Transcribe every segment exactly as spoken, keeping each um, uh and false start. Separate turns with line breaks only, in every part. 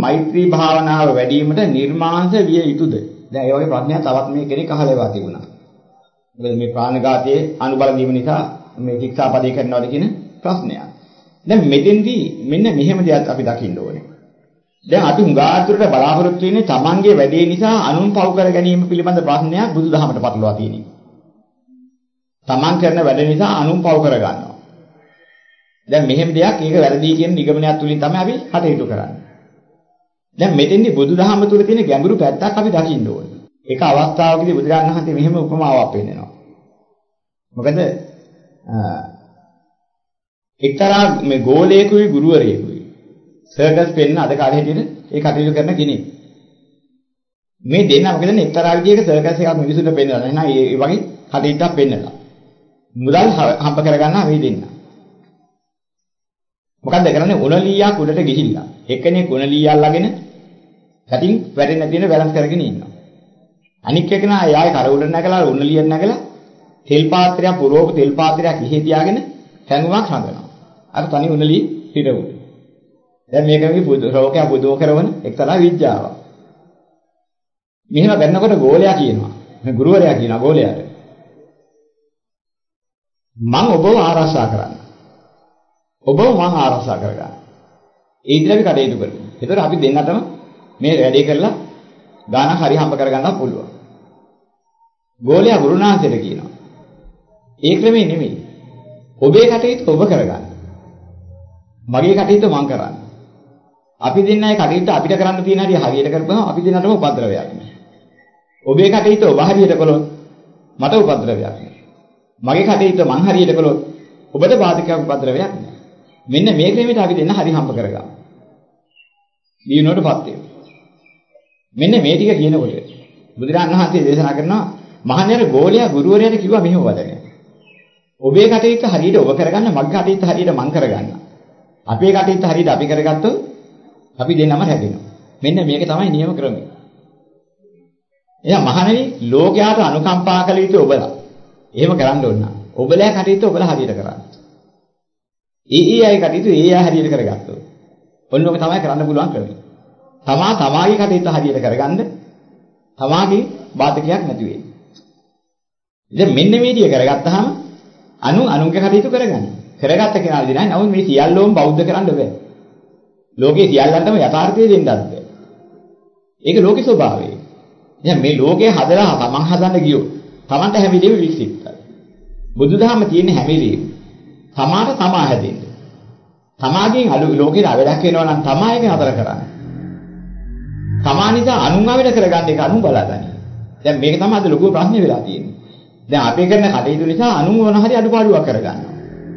මෛත්‍රී භාවනාව වැඩි වීමට නිර්මාංශ විය යුතුද? දැන් ඒ වගේ ප්‍රශ්නයක් තවත් මේ කෙනෙක් අහලා ඒවා තිබුණා. මොකද මේ ප්‍රාණඝාතයේ අනුබල දීම නිසා මේ ශික්ෂාපදේ කරනවාද කියන ප්‍රශ්නයක්. දැන් මෙතෙන්දී මෙන්න මෙහෙම දෙයක් අපි දකින්න ඕනේ. දැන් අපි හුඟාතුරට බලාපොරොත්තු වෙන්නේ තමන්ගේ වැඩේ නිසා අනුන් පව් කර ගැනීම පිළිබඳ ප්‍රශ්නයක් බුදුදහමට පටලවා තියෙනවා. තමන් කරන වැඩ නිසා අනුන් පව් කර ගන්නවා. දැන් මෙහෙම දෙයක් ඒක වැරදි කියන නිගමනයක් තුලින් තමයි අපි කටයුතු කරන්නේ. දැන් මෙතෙන්දී බුදුදහම තුල තියෙන ගැඹුරු පැත්තක් අපි දකින්න ඕනේ. ඒක අවස්ථාවකදී බුදුරජාණන් වහන්සේ මෙහෙම උපමාවක් පෙන්නනවා. මොකද එක්තරා මේ ගෝලයකුයි ගුරුවරයෙකුයි සර්කස් පෙන්න අද කාලේ හැටියට ඒ කටයුතු කරන කෙනෙක්. මේ දෙන්න මොකද එක්තරා විදියක සර්කස් එකක් මිනිසුන්ට පෙන්නනවා. එහෙනම් ඒ වගේ කටයුත්තක් පෙන්නනවා. මුදල් හම්බ කරගන්නවා මේ දෙන්න. මොකද්ද කරන්නේ? උණලියක් උඩට ගිහිල්ලා එක්කෙනෙක් උණලිය අල්ලගෙන යටින් වැටෙන්න තියෙන බැලන්ස් කරගෙන ඉන්නවා. අනික් එකනා එයාගේ කර උඩ නැගලා උණලිය නැගලා තෙල් පාත්‍රයක් පුරවපු තෙල් පාත්‍රයක් ඉහි තියාගෙන හැඟුමක් හදනවා. අර තනි උණලිය පිටවුනේ. දැන් මේකගේ බුදු ශ්‍රෝකයා බුදෝ කරවන එක්තරා විද්‍යාවක්. මෙහෙම කරනකොට ගෝලයා කියනවා. මේ ගුරුවරයා කියනවා ගෝලයාට. මම ඔබව ආරක්ෂා කරන්න. ඔබව මම ආරක්ෂා කරගන්න. ඒ ඉදිරියට අපි කටයුතු කරමු. ඒතර අපි දෙන්නටම මේ වැඩේ කරලා ගානක් හරි හම්බ කරගන්නත් පුළුවන්. ගෝලයා ගුරුනාථයට කියනවා. ඒ ක්‍රමේ නෙමෙයි. ඔබේ කටයුතු ඔබ කරගන්න. මගේ කටයුතු මම කරන්න. අපි දෙන්නයි කටයුතු අපිට කරන්න තියෙන හැටි හරියට කරපුවම අපි දෙන්නටම උපද්‍රවයක් නෑ. ඔබේ කටයුතු ඔබ හරියට කළොත් මට උපද්‍රවයක් නෑ. මගේ කටයුතු මං හරියට කළොත් ඔබට බාධකයක් උපද්‍රවයක් නෑ. මෙන්න මේ ක්‍රමයට අපි දෙන්න හරි හම්බ කරගමු. දිනුවටපත් වෙමු. මෙන්න මේ ටික කියනකොට බුදුරජාණන් වහන්සේ දේශනා කරනවා මහණෙනි ගෝලයා ගුරුවරයාට කිව්වා මෙහෙම වදගෙන. ඔබේ කටයුත්ත හරියට ඔබ කරගන්න, මගේ කටයුත්ත හරියට මං කරගන්න. අපේ කටයුත්ත හරියට අපි කරගත්තොත් අපි දෙන්නම රැගෙනවා. මෙන්න මේක තමයි නියම ක්‍රමය. එහෙනම් මහණෙනි ලෝකයාට අනුකම්පා කළ යුතු ඔබලා. එහෙම කරන්න ඕන. ඔබලා කටයුත්ත ඔබලා හරියට කරන්න. ඒ ඒ අය කටයුතු ඒ අය හරියට කරගත්තොත් ඔන්න ඔක තමයි කරන්න පුළුවන් ක්‍රමය. තමා තමාගේ කටයුත්ත හරියට කරගන්න තමාගේ බාධකයක් නැති වෙන්නේ. ඉතින් මෙන්න මේ ටික කරගත්තාම අනු අනුන්ගේ කටයුතු කරගන්න. කරගත්ත කෙනා විදිහයි. නමුත් මේ සියල්ලෝම බෞද්ධ කරන්න බෑ. ලෝකේ සියල්ලන්ටම යථාර්ථය දෙන්නත් බෑ. ඒක ලෝකේ ස්වභාවය. දැන් මේ ලෝකේ හදලා තමන් හදන්න ගියොත් තමන්ට හැමිදෙම විශ්ිතයි. බුදුදහම තියෙන හැමිදෙම තමාට තමා හැදෙන්න. තමාගෙන් අලු ලෝකේට අවඩක් වෙනවා නම් තමා ඒක නතර කරන්න. තමා නිසා අනුන් අවඩ කරගන්න එක අනුන් බලාගන්න. දැන් මේක තමයි අද ලොකු ප්‍රශ්නේ වෙලා තියෙන්නේ. දැන් අපේ කරන කටයුතු නිසා අනුන් මොන හරි අඩුපාඩුවක් කරගන්නවා.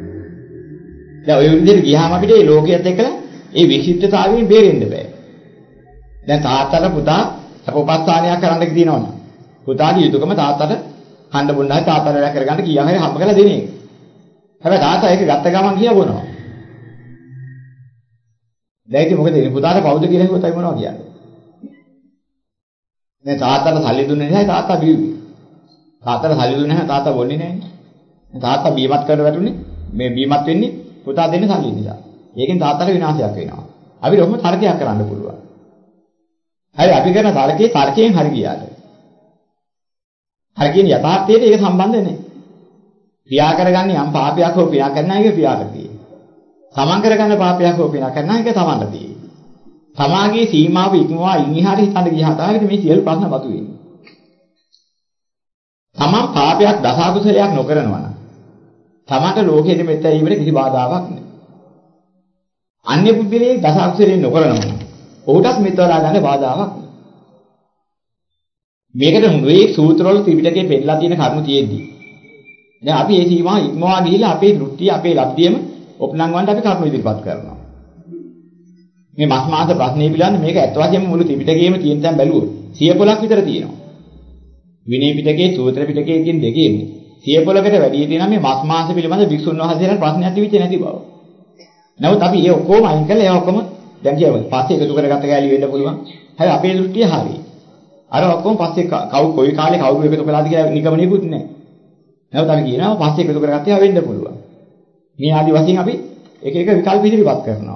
දැන් ඔය විදිහට ගියාම අපිට මේ ලෝකයේත් එක්කලා ඒ විශිෂ්ටතාවයෙන් බේරෙන්න බෑ. දැන් තාත්තට පුතා අපෝපස්ථානයක් කරන්න කියනවනේ. පුතාගේ යුතුයකම තාත්තට කන්න බොන්නයි තාත්තට වැඩ කරගන්න කීයක් හරි හම්බ කරලා දෙන එක. හැබැයි තාත්තා ඒක ගත්ත ගමන් කියා බොනවා. දැන් ඉතින් මොකද මේ පුතාට පවුද කියලා හිතුවයි මොනවා කියන්නේ. දැන් තාත්තට සල්ලි දුන්නේ නැහැ තාත්තා බිව්වේ. තාත්තට සල්ලි දුන්නේ නැහැ තාත්තා බොන්නේ නැහැ. තාත්තා බීමත් කරලා වැටුනේ මේ බීමත් වෙන්නේ පුතා දෙන්න සල්ලි නිසා. ඒකෙන් තාත්තට විනාශයක් වෙනවා. අපිට ඔහොම තර්කයක් කරන්න පුළුවන්. හරි අපි කරන තර්කයේ තර්කයෙන් හරි ගියාද? හරි කියන යථාර්ථයට ඒක සම්බන්ධ නැහැ. ක්‍රියා කරගන්නේ යම් පාපයක් හෝ ක්‍රියා කරන එක ක්‍රියාවකදී. තමන් කරගන්න පාපයක් හෝ ක්‍රියා කරන එක තමන්ටදී. තමාගේ සීමාව ඉක්මවා ඉන්හිහාට හිතන්න ගියා තමයි මේ සියලු ප්‍රශ්න මතුවෙන්නේ. තමන් පාපයක් දසකුසලයක් නොකරනවා නම් තමන්ට ලෝකෙදි මෙතන ඊවර කිසි බාධාවක් නැහැ. අන්‍ය පුද්ගලයෙක් දසකුසලයෙන් නොකරනවා නම් ඔහුටත් මෙතන ගන්න බාධාවක් නැහැ. මේකට මේ සූත්‍රවල ත්‍රිපිටකයේ පෙන්නලා තියෙන කරුණු තියෙද්දි දැන් අපි මේ සීමාව ඉක්මවා ගිහිල්ලා අපේ දෘෂ්ටි අපේ ලබ්ධියම ඔපනංගවන්න අපි කරුණු ඉදිරිපත් කරනවා. මේ මස් මාස ප්‍රශ්නේ පිළිබඳ මේක ඇත්ත වශයෙන්ම මුළු ත්‍රිපිටකයේම තියෙන තැන් බැලුවොත් සිය පොලක් විතර තියෙනවා. විනය පිටකයේ සූත්‍ර පිටකයේ කියන දෙකේම සිය පොලකට වැඩි තියෙනවා මේ මස් මාස පිළිබඳ වික්ෂුන් වහන්සේලාට ප්‍රශ්නයක් තිබෙච්ච නැති බව. නමුත් අපි ඒ ඔක්කොම අයින් කරලා ඒ ඔක්කොම දැන් කියවල පස්සේ එකතු කරගත්ත ගෑලි වෙන්න පුළුවන්. හැබැයි අපේ දෘෂ්ටිය හරියි. අර ඔක්කොම පස්සේ කවු කොයි කාලේ කවුරු එකතු කළාද කියලා නිගමනයකුත් නැහැ. නැවත අපි කියනවා පස්සේ එකතු කරගත්තා වෙන්න පුළුවන්. මේ ආදි වශයෙන් අපි එක එක විකල්ප ඉදිරිපත් කරනවා.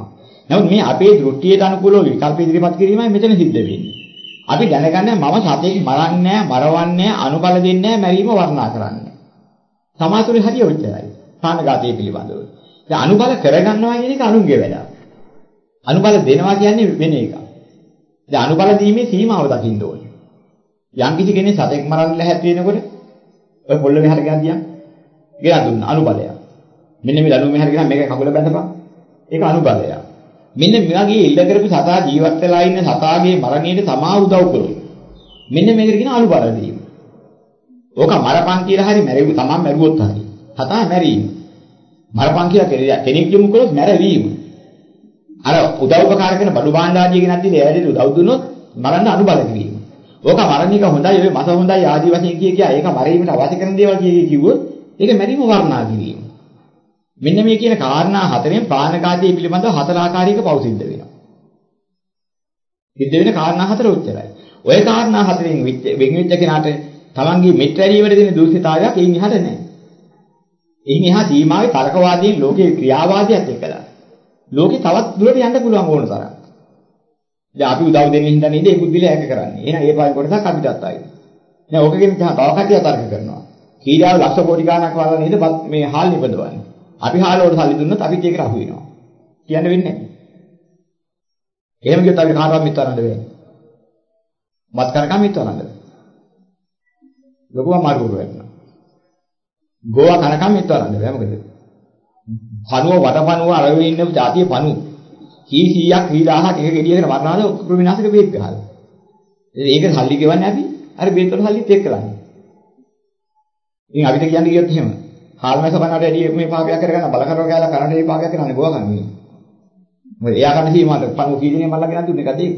නමුත් මේ අපේ දෘෂ්ටියට අනුකූලව විකල්ප ඉදිරිපත් කිරීමයි මෙතන සිද්ධ වෙන්නේ. අපි දැනගන්නේ මම සතෙක් මරන්නේ නැහැ, මරවන්නේ නැහැ, අනුබල දෙන්නේ නැහැ, මැරීම වර්ණනා කරන්නේ. සමාසුරේ හරිය ඔච්චරයි. ප්‍රාණඝාතය පිළිබඳව. දැන් අනුබල කරගන්නවා කියන එක අනුන්ගේ වැඩක්. අනුබල දෙනවා කියන්නේ වෙන එකක්. දැන් අනුබල දීමේ සීමාව දකින්න ඕනේ. යම් කිසි කෙනෙක් සතෙක් මරන්න ලැහැත් වෙනකොට ඔය පොල්ල මෙහාට ගෙනත් දියන්. ගෙනත් දුන්නා අනුබලය. මෙන්න මේ දඩුව මෙහාට ගෙනත් මේක කකුල බැඳපන්. ඒක අනුබලය. මෙන්න මෙයාගේ ඉල්ල කරපු සතා ජීවත් වෙලා ඉන්න සතාගේ මරණයට තමා උදව් කරොත්. මෙන්න මේකට කියන අනුබල දීම. ඕක මරපන් කියලා හරි මැරෙව්ව තමන් මැරුවොත් හරි. සතා මැරීම. මරපන් කියලා කෙනෙක් යොමු කළොත් මැරවීම. අර උදව්පකාර කරන බඩු භාණ්ඩ ආදී ගෙනත් දීලා එයාට උදව් දුන්නොත් මරන්න අනුබල කිරීම. ඕක මරණ එක හොඳයි ඔය මස හොඳයි ආදී වශයෙන් කිය කිය ඒක මරීමට අවශ්‍ය කරන දේවල් කිය කිව්වොත් ඒක මැරීම වර්ණනා කිරීම. මෙන්න මේ කියන කාරණා හතරෙන් ප්‍රාණඝාතය පිළිබඳව හතර ආකාරයක පව් සිද්ධ වෙනවා. සිද්ධ වෙන කාරණා හතර උච්චරයි. ඔය කාරණා හතරෙන් වෙන් වෙච්ච කෙනාට තමන්ගේ මෙත්වැරීමට දෙන දූෂිතාවයක් එයින් එහාට නැහැ. එයින් එහා සීමාවේ තර්කවාදීන් ලෝකේ ක්‍රියාවාදීත් එක්කලා. ලෝකේ තවත් දුරට යන්න පුළුවන් ඕන තරම්. දැන් අපි උදව් දෙන්නේ හින්දා නේද ඒ බුද්ධිල ඒක කරන්නේ. එහෙනම් ඒ පායි කොටසක් අපිටත් ආයි. දැන් ඕකකින් තව කටිය තර්ක කරනවා. කීඩාව ලක්ෂ කෝටි ගණනක් වල නේද මේ හාල් නිපදවන්නේ. අපි හාල වලට සල්ලි දුන්නොත් අපිත් ඒකට අහු වෙනවා. කියන්න වෙන්නේ නැහැ. එහෙම කිව්වොත් අපි කාටවත් මිත්වරන්න වෙන්නේ. මත් කරකම් මිත්වරන්න. ලොකුම මාර්ගුර වෙනවා. ගෝවා කනකම් මිත්වරන්න බෑ මොකද? පණුව වටපණුව අරගෙන ඉන්න જાතිය පණුව. කී කීයක් කී දහහක් එක ගෙඩියකට වර්ණාද කෘමිනාශක බේත් ගහලා. ඒක සල්ලි ගෙවන්නේ අපි අර බේත් වල සල්ලිත් එක්කලානේ. ඉතින් අපිට කියන්නේ කියොත් එහෙම හාල්මැස කනට ඇදී මේ පාගයක් කරගන්න බල කරව ගාලා කරන්ට මේ පාගයක් කරන්නේ ගෝවා කන්නේ. මොකද එයා කන සීමාවට පණුව කී දිනේ මල්ලා ගෙනත් දුන්නේ එකද ඒක.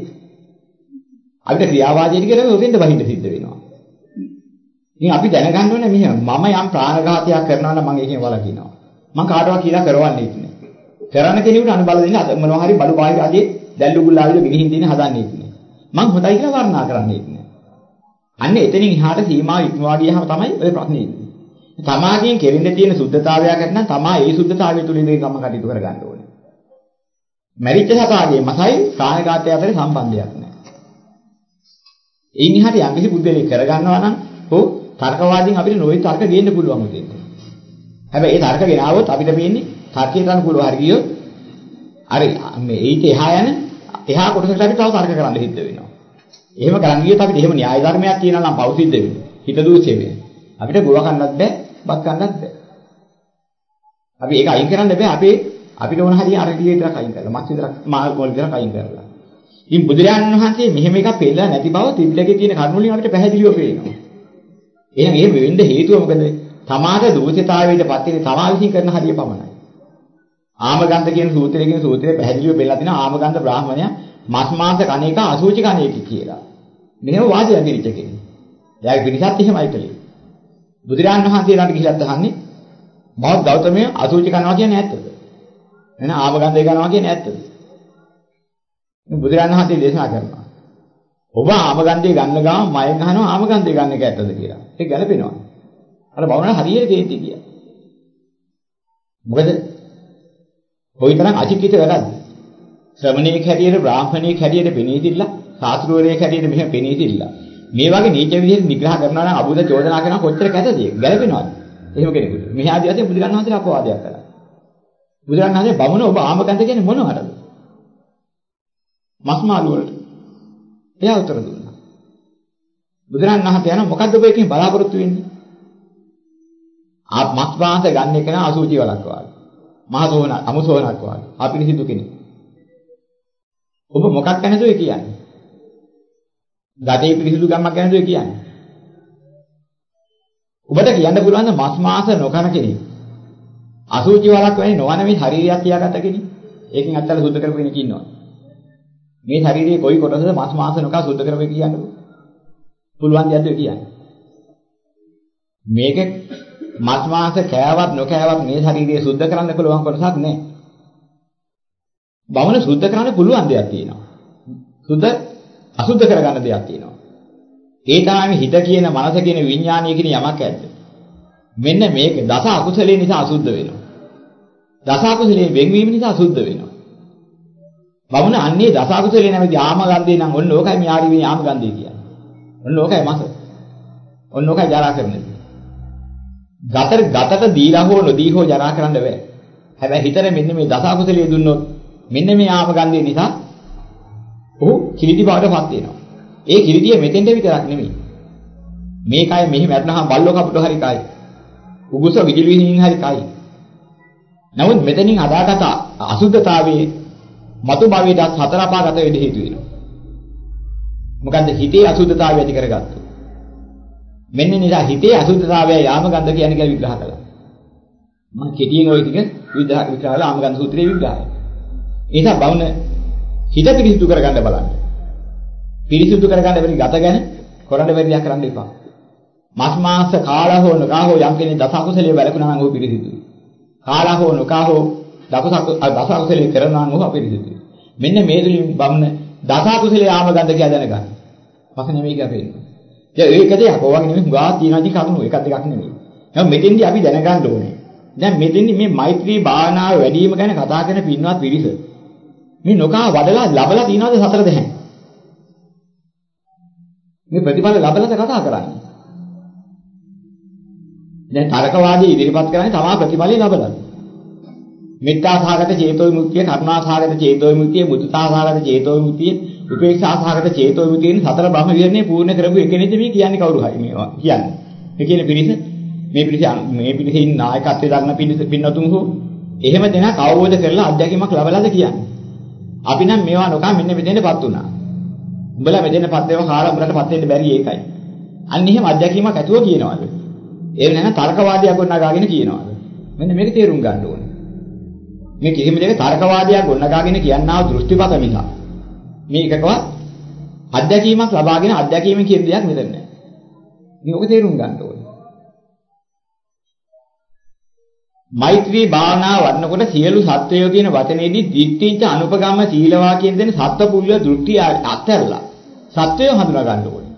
අපිට ක්‍රියාවාදයට කියලා උදෙන්ද බහින්න සිද්ධ වෙනවා. ඉතින් අපි දැනගන්න ඕනේ මෙහෙම මම යම් ප්‍රාණඝාතයක් කරනවා නම් මම ඒකෙන් වළකිනවා. මම කාටවත් කියලා කරවන්නේ නැහැ. කරන කෙනෙකුට අනුබල දෙන්න අද මොනවා හරි බඩු බාහිර ආදී දැල්ලු ගුල්ලාවිල ගෙනිහින් දින හදන්නේ නැහැ. මම හොඳයි කියලා වර්ණනා කරන්නේ නැහැ. අන්න එතනින් එහාට සීමාව ඉක්මවා ගියහම තමයි ඔය ප්‍රශ්නේ ඉන්නේ. තමාගෙන් කෙරෙන්න තියෙන සුද්ධතාවයක් නැත්නම් තමා ඒ සුද්ධතාවය තුළ ඉඳන් ගම කටයුතු කරගන්න ඕනේ. මැරිච්ච සතාගේ මසයි ප්‍රාණඝාතය අතර සම්බන්ධයක් නැහැ. එයින් එහාට යම්කිසි බුද්ධලේ කරගන්නවා නම් ඔව් තර්කවාදීන් අපිට නොවේ තර්ක ගේන්න පුළුවන් උදේට. හැබැයි ඒ තර්ක ගෙනාවොත් අපිට පේන්නේ තර්කයට අනුකූලව හරි ගියොත් අර මේ ඊට එහා යන එහා කොටසට අපි තව තර්ක කරන්න හිට වෙනවා. එහෙම කරන් ගියොත් අපිට එහෙම න්‍යාය ධර්මයක් තියෙනවා නම් පෞ සිද්ධ වෙන්නේ. හිත දූෂ්‍ය වෙන්නේ. අපිට ගොව කන්නත් බෑ, බත් කන්නත් බෑ. අපි ඒක අයින් කරන්න බෑ. අපේ අපිට ඕන හරිය අර ටික විතරක් අයින් කරලා, මස් විතරක්, මාල් වල විතරක් අයින් කරලා. ඉතින් බුදුරජාණන් වහන්සේ මෙහෙම එකක් පෙන්නලා නැති බව ත්‍රිපිටකයේ තියෙන කරුණු වලින් අපිට පැහැදිලිව පේනවා. එහෙනම් එහෙම වෙන්න හේතුව මොකද? තමාට දූෂිතාවයට පත් වෙන තමා විසින් කරන හරිය පමණයි. ආමගන්ධ කියන සූත්‍රයේ කියන සූත්‍රයේ පැහැදිලිව පෙන්නලා තිනවා ආමගන්ධ බ්‍රාහ්මණයා මස් මාංශ කණ එක අසුචි කණ එක කියලා. මෙහෙම වාදය පිළිච්ච කෙනෙක්. එයාගේ පිළිසත් එහෙමයි කළේ. බුදුරජාණන් වහන්සේලාට ගිහිල්ලා අහන්නේ බෞද්ධ ගෞතමය අසුචි කනවා කියන්නේ ඇත්තද? එහෙනම් ආමගන්ධය කනවා කියන්නේ ඇත්තද? බුදුරජාණන් වහන්සේ දේශනා කරනවා. ඔබ ආමගන්ධය ගන්න ගාම මයෙන් අහනවා ආමගන්ධය ගන්න එක ඇත්තද කියලා. ඒක ගැලපෙනවා. අර බවුණා හරියට තේින්ති කියා. මොකද කොයිතරම් අචිකිත වැඩක්ද? ශ්‍රමණේක හැටියට බ්‍රාහ්මණේක හැටියට පෙනී සිටලා, සාතුරුවරයෙක් හැටියට මෙහෙම පෙනී සිටලා. මේ වගේ නීච විදිහට නිග්‍රහ කරනවා නම් අබුද චෝදනා කරනවා කොච්චර කැතද ඒක? ගැලපෙනවද? එහෙම කෙනෙකුට. මෙහි ආදී වශයෙන් බුදුරජාණන් වහන්සේලා අපවාදයක් කළා. බුදුරජාණන් වහන්සේ බමුණ ඔබ ආමගන්ධ කියන්නේ මොනවටද? මස් මාළු වලට. එයා උත්තර දුන්නා. බුදුරජාණන් වහන්සේ යනවා මොකද්ද ඔබ එකකින් බලාපොරොත්තු වෙන්නේ? ආ මස් මාංශ ගන්න එක නා අසුචි වලක් වගේ. මහසෝන අමුසෝනක් වගේ. අපිරිසිදු කෙනෙක්. ඔබ මොකක් ගැනද ඔය කියන්නේ? ගතේ පිරිසිදු ගමක් ගැනද ඔය කියන්නේ? ඔබට කියන්න පුළුවන් ද මස් මාංශ නොකන කෙනෙක්. අසුචි වලක් වැනි නොවන මේ ශරීරයක් තියාගත්ත කෙනෙක්. ඒකෙන් අත්තල සුද්ධ කරපු කෙනෙක් ඉන්නවා. මේ ශරීරයේ කොයි කොටසද මස් මාංශ නොකා සුද්ධ කරවෙයි කියන්නේ? පුළුවන් දෙයක්ද ඔය කියන්නේ? මේක මස් මාංශ කෑවත් නොකෑවත් මේ ශරීරය සුද්ධ කරන්න පුළුවන් කොටසක් නෑ. බවන සුද්ධ කරන්න පුළුවන් දෙයක් තියෙනවා. සුද්ධ අසුද්ධ කරගන්න දෙයක් තියෙනවා. ඒ තමයි හිත කියන මනස කියන විඥානීය කියන යමක් ඇද්ද. මෙන්න මේක දස අකුසලයේ නිසා අසුද්ධ වෙනවා. දස අකුසලයේ වෙන්වීම නිසා අසුද්ධ වෙනවා. බමුණ අන්නේ දස අකුසලේ නැමැති ආම ගන්ධේ නම් ඔන්න ඕකයි මේ ආරිවේ ආම ගන්ධේ කියන්නේ. ඔන්න ඕකයි මස. ඔන්න ඕකයි ජරා කරන්නේ. ගතර ගතට දීලා හෝ නොදී හෝ ජරා කරන්න බෑ. හැබැයි හිතට මෙන්න මේ දස අකුසලයේ දුන්නොත් මෙන්න මේ ආම ගන්ධේ නිසා ඔහු කිලිටි බවටපත් වෙනවා. ඒ කිලිටිය මෙතෙන්ට විතරක් නෙමෙයි. මේ කය මෙහි මැරෙනහම බල්ලෝ කපුට හරි කයි. උගුස විදුලි විහිං හරි කයි. නමුත් මෙතනින් අදාගත අසුද්ධතාවයේ මතු භවයට හතර අපාගත වෙන්න හේතු වෙනවා. මොකද හිතේ අසුද්ධතාවය ඇති කරගත්තු. මෙන්න නිසා හිතේ අසුද්ධතාවය යාම ගන්ධ කියන්නේ කියලා විග්‍රහ කළා. මම කෙටියෙන් ওই ටික විග්‍රහ විග්‍රහලා ආම ගන්ධ සූත්‍රයේ විග්‍රහය. ඒක බවුන හිත පිරිසිදු කරගන්න බලන්න. පිරිසිදු කරගන්න බැරි ගත ගැන කරන්න බැරි දෙයක් කරන්න එපා. මස් මාංශ කාලා හෝ නොකා හෝ යම් කෙනෙක් දස අකුසලයේ වැළකුණා නම් ඔහු පිරිසිදුයි. කාලා හෝ නොකා හෝ දස අකුසලයේ කරනවා නම් ඔහු අපිරිසිදුයි. මෙන්න මේ දෙලින් බම්න දස අකුසලයේ ආම ගන්ධ කියලා දැනගන්න. පස්සේ නෙමෙයි කියපෙන්නේ. දැන් ඒක දෙයක් ඔයගෙ නෙමෙයි හුඟා තියනදි කරුණු එකක් දෙකක් නෙමෙයි. එහෙනම් මෙතෙන්දී අපි දැනගන්න ඕනේ. දැන් මෙතෙන්දී මේ මෛත්‍රී භාවනාව වැඩි වීම ගැන කතා කරන පින්වත් පිරිස මේ නොකා වඩලා ලබලා තියනවාද සතර දෙහැ? මේ ප්‍රතිඵල ලබලාද කතා කරන්නේ? දැන් තරකවාදී ඉදිරිපත් කරන්නේ තමා ප්‍රතිඵලය ලබලා. මෙත්තා සහගත චේතෝ විමුක්තිය, කරුණා සහගත චේතෝ විමුක්තිය, මුදිතා සහගත චේතෝ විමුක්තිය, උපේක්ෂා සහගත චේතෝ විමුක්තිය කියන සතර බ්‍රහ්ම විහරණය පූර්ණ කරපු එකෙනෙක්ද මේ කියන්නේ කවුරු හරි මේවා කියන්නේ. ඒ කියන්නේ පිරිස මේ පිරිස මේ පිරිසින් නායකත්වයේ දරන පිරිස පින්නතුන් හෝ එහෙම දෙනක් අවබෝධ කරලා අධ්‍යක්ීමක් ලබලාද කියන්නේ. අපි නම් මේවා නොකා මෙන්න මෙතෙන්ටපත් උනා. උඹලා මෙතෙන්ටපත් වෙව කාලා උඹලටපත් වෙන්න බැරි ඒකයි. අන්න එහෙම අධ්‍යක්ීමක් ඇතුව කියනවාද? ඒ වෙනනම් තර්කවාදියා ගොඩනගාගෙන කියනවාද? මෙන්න මේක තේරුම් ගන්න ඕනේ. මේ කිසිම දෙයක තර්කවාදියා ගොඩනගාගෙන කියනවා දෘෂ්ටිපත මිස. මේකකවත් අධ්‍යක්ීමක් ලබාගෙන අධ්‍යක්ීමෙන් කියන දෙයක් මෙතන නැහැ. මේක තේරුම් ගන්න ඕනේ. මෛත්‍රී භාවනාව වඩනකොට සියලු සත්වයෝ කියන වචනේදී දිට්ඨිච අනුපගම්ම සීලවා කියන දෙන සත්පුල්ල දෘෂ්ටි අත්හැරලා සත්වයෝ හඳුනා ගන්න ඕනේ.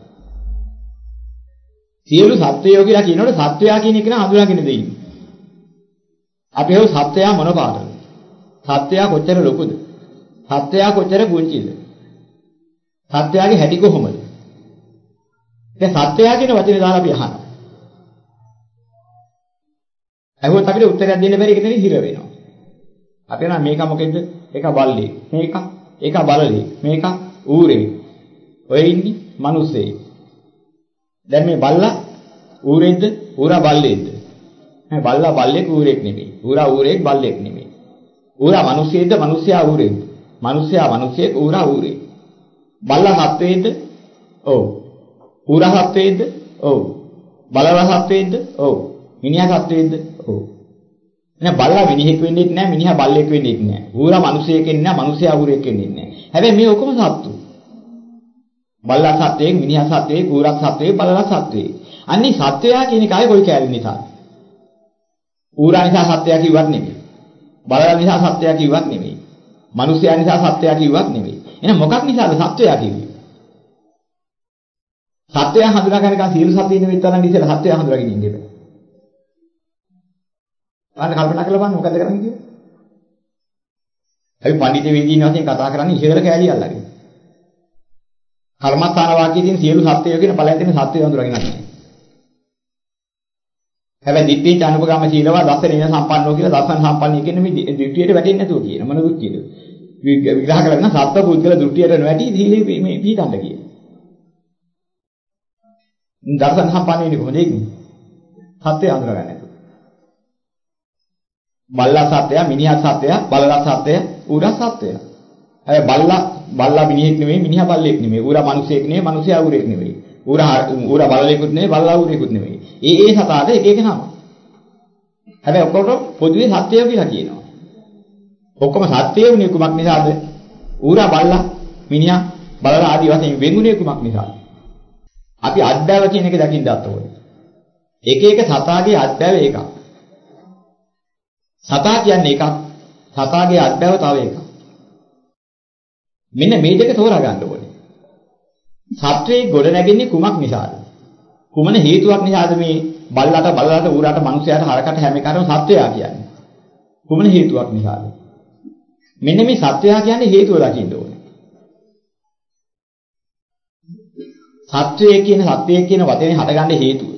සියලු සත්වයෝ කියලා කියනකොට සත්වයා කියන එක නා හඳුනාගෙන දෙන්නේ. අපි හො සත්වයා මොන පාටද? සත්වයා කොච්චර ලොකුද? සත්වයා කොච්චර පුංචිද? සත්වයාගේ හැටි කොහොමද? දැන් සත්වයා කියන වචනේ දාලා අපි අහනවා. අහුවත් අපිට උත්තරයක් දෙන්න බැරි එක දෙනින් හිර වෙනවා. අපි කියනවා මේක මොකෙද්ද? ඒක බල්ලේ. මේක ඒක බලලේ. මේක ඌරේ. ඔය ඉන්නේ මිනිස්සේ. දැන් මේ බල්ලා ඌරෙක්ද? ඌරා බල්ලෙක්ද? මේ බල්ලා බල්ලෙක් ඌරෙක් නෙමෙයි. ඌරා ඌරෙක් බල්ලෙක් නෙමෙයි. ඌරා මිනිස්සෙක්ද? මිනිස්සයා ඌරෙක්ද? මිනිස්සයා මිනිස්සෙක් ඌරා ඌරෙක්. බල්ලා සත්වයේද? ඔව්. ඌරා සත්වයේද? ඔව්. බලලා සත්වයේද? ඔව්. මිනිහා සත්වයේද? ඔව්. එහෙනම් බල්ලා මිනිහෙක් වෙන්නේ නැහැ, මිනිහා බල්ලෙක් වෙන්නේ නැහැ. ඌරා මිනිසෙක් වෙන්නේ නැහැ, මිනිසයා ඌරෙක් වෙන්නේ නැහැ. හැබැයි මේ ඔක්කොම සත්තු. බල්ලා සත්වයෙක්, මිනිහා සත්වයෙක්, ඌරා සත්වයෙක්, බලලා සත්වයෙක්. අන්නේ සත්වයා කියන එකයි කොයි කැලේ නිසා. ඌරා නිසා සත්වයා කිව්වත් නෙමෙයි. බලලා නිසා සත්වයා කිව්වත් නෙමෙයි. මිනිසයා නිසා සත්වයා කිව්වත් නෙමෙයි. එහෙනම් මොකක් නිසාද සත්වයා කිව්වේ? සත්වයා හඳුනා ගන්න එක සියලු සත්ත්වයන් වෙත්තනම් ඉතින් සත්වයා හඳුනාගෙන ඉන්නේ බෑ. අන්න කල්පනා කරලා බලන්න මොකද කරන්නේ කියලා. අපි පඬිතු වේදීන් වශයෙන් කතා කරන්නේ ඉහළ කැලිය අල්ලගෙන. කර්මස්ථාන වාක්‍යයේ තියෙන සියලු සත්‍යය කියන පළයන් තියෙන සත්‍යය හඳුනාගෙන නැහැ. හැබැයි දිට්ඨිච අනුපගම සීලවා දසරින සම්පන්නෝ කියලා දසන සම්පන්නී කියන්නේ මේ දිට්ඨියට වැටෙන්නේ නැතුව කියන මොන දෘෂ්ටියද? විග්‍රහ කරගෙන සත්ව පුද්ගල දෘෂ්ටියට නොවැටි සීලේ මේ පිටන්න කියන. දසන සම්පන්නී වෙන්නේ කොහොමද ඒකනේ? සත්‍යය හඳුනාගන්න නැතුව. බල්ලා සත්‍යය, මිනිහා සත්‍යය, බලලා සත්‍යය, ඌරා සත්‍යය. හැබැයි බල්ලා බල්ලා මිනිහෙක් නෙමෙයි, මිනිහා බල්ලෙක් නෙමෙයි. ඌරා මිනිසෙක් නෙමෙයි, මිනිසයා ඌරෙක් නෙමෙයි. ඌරා ඌරා බලලෙකුත් නෙමෙයි, බල්ලා ඌරෙකුත් නෙමෙයි. ඒ ඒ සතාට එක එක නම. හැබැයි ඔක්කොට පොදුවේ සත්‍යය කියලා කියනවා. ඔක්කොම සත්‍යය වුණේ කුමක් නිසාද? ඌරා බල්ලා මිනිහා බලලා ආදී වශයෙන් වෙන්ුනේ කුමක් නිසාද? අපි අද්දව කියන එක දකින්නත් ඕනේ. එක එක සතාගේ අද්දව එකක්. සතා කියන්නේ එකක්. සතාගේ අද්දව තව එකක්. මෙන්න මේ දෙක තෝරා ගන්න ඕනේ. සත්වයේ ගොඩ නැගෙන්නේ කුමක් නිසාද? කුමන හේතුවක් නිසාද මේ බල්ලට බලලට ඌරට මිනිසයාට හරකට හැම එකටම සත්වයා කියන්නේ? කුමන හේතුවක් නිසාද? මෙන්න මේ සත්වයා කියන්නේ හේතුව දකින්න ඕනේ. සත්වයේ කියන සත්වයේ කියන වචනේ හටගන්න හේතුව.